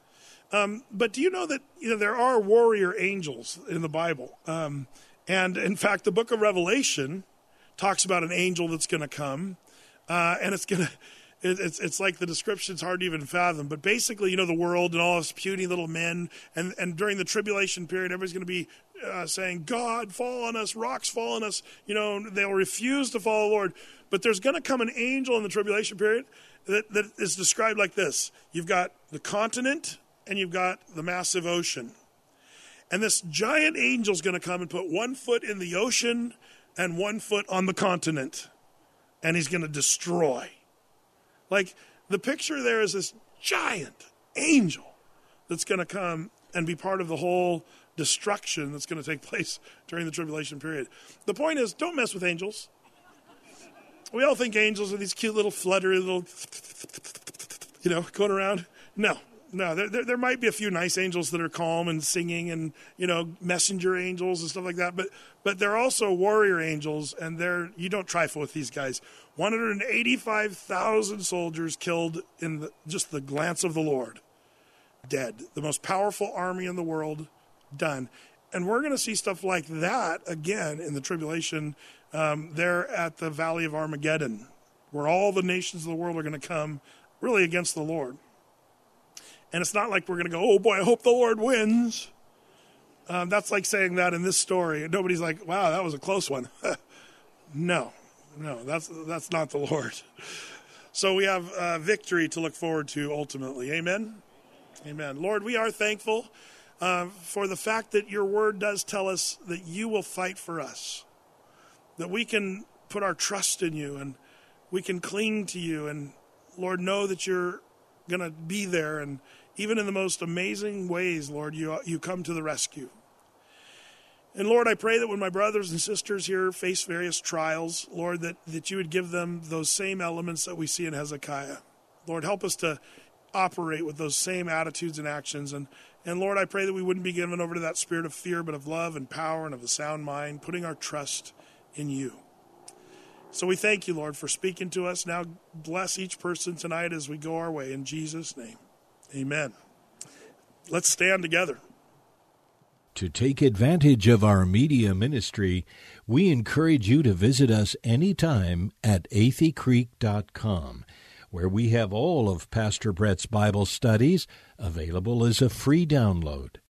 Um, but do you know that, you know, there are warrior angels in the Bible? Um, and in fact, the book of Revelation talks about an angel that's going to come, uh, and it's going to, it, it's it's like the description's hard to even fathom. But basically, you know, the world and all those puny little men, and, and during the tribulation period, everybody's going to be uh, saying, God, fall on us, rocks fall on us. You know, they'll refuse to follow the Lord. But there's going to come an angel in the tribulation period that, that is described like this. You've got the continent and you've got the massive ocean. And this giant angel is going to come and put one foot in the ocean and one foot on the continent. And he's going to destroy. Like, the picture there is this giant angel that's going to come and be part of the whole destruction that's going to take place during the tribulation period. The point is, don't mess with angels. We all think angels are these cute little fluttery little, you know, going around. No, no. There, there, there might be a few nice angels that are calm and singing and, you know, messenger angels and stuff like that. But but they're also warrior angels, and they're you don't trifle with these guys. one hundred eighty-five thousand soldiers killed in the, just the glance of the Lord. Dead. The most powerful army in the world, done. And we're going to see stuff like that again in the tribulation. Um, they're at the Valley of Armageddon, where all the nations of the world are going to come really against the Lord. And it's not like we're going to go, oh boy, I hope the Lord wins. Um, that's like saying that in this story. Nobody's like, wow, that was a close one. no, no, that's that's not the Lord. So we have uh, victory to look forward to ultimately. Amen? Amen. Lord, we are thankful uh, for the fact that your word does tell us that you will fight for us. That we can put our trust in you and we can cling to you. And, Lord, know that you're going to be there. And even in the most amazing ways, Lord, you you come to the rescue. And, Lord, I pray that when my brothers and sisters here face various trials, Lord, that, that you would give them those same elements that we see in Hezekiah. Lord, help us to operate with those same attitudes and actions. And, and Lord, I pray that we wouldn't be given over to that spirit of fear, but of love and power and of a sound mind, putting our trust in you. So we thank you, Lord, for speaking to us. Now bless each person tonight as we go our way. In Jesus' name, amen. Let's stand together. To take advantage of our media ministry, we encourage you to visit us anytime at athey creek dot com. where we have all of Pastor Brett's Bible studies available as a free download.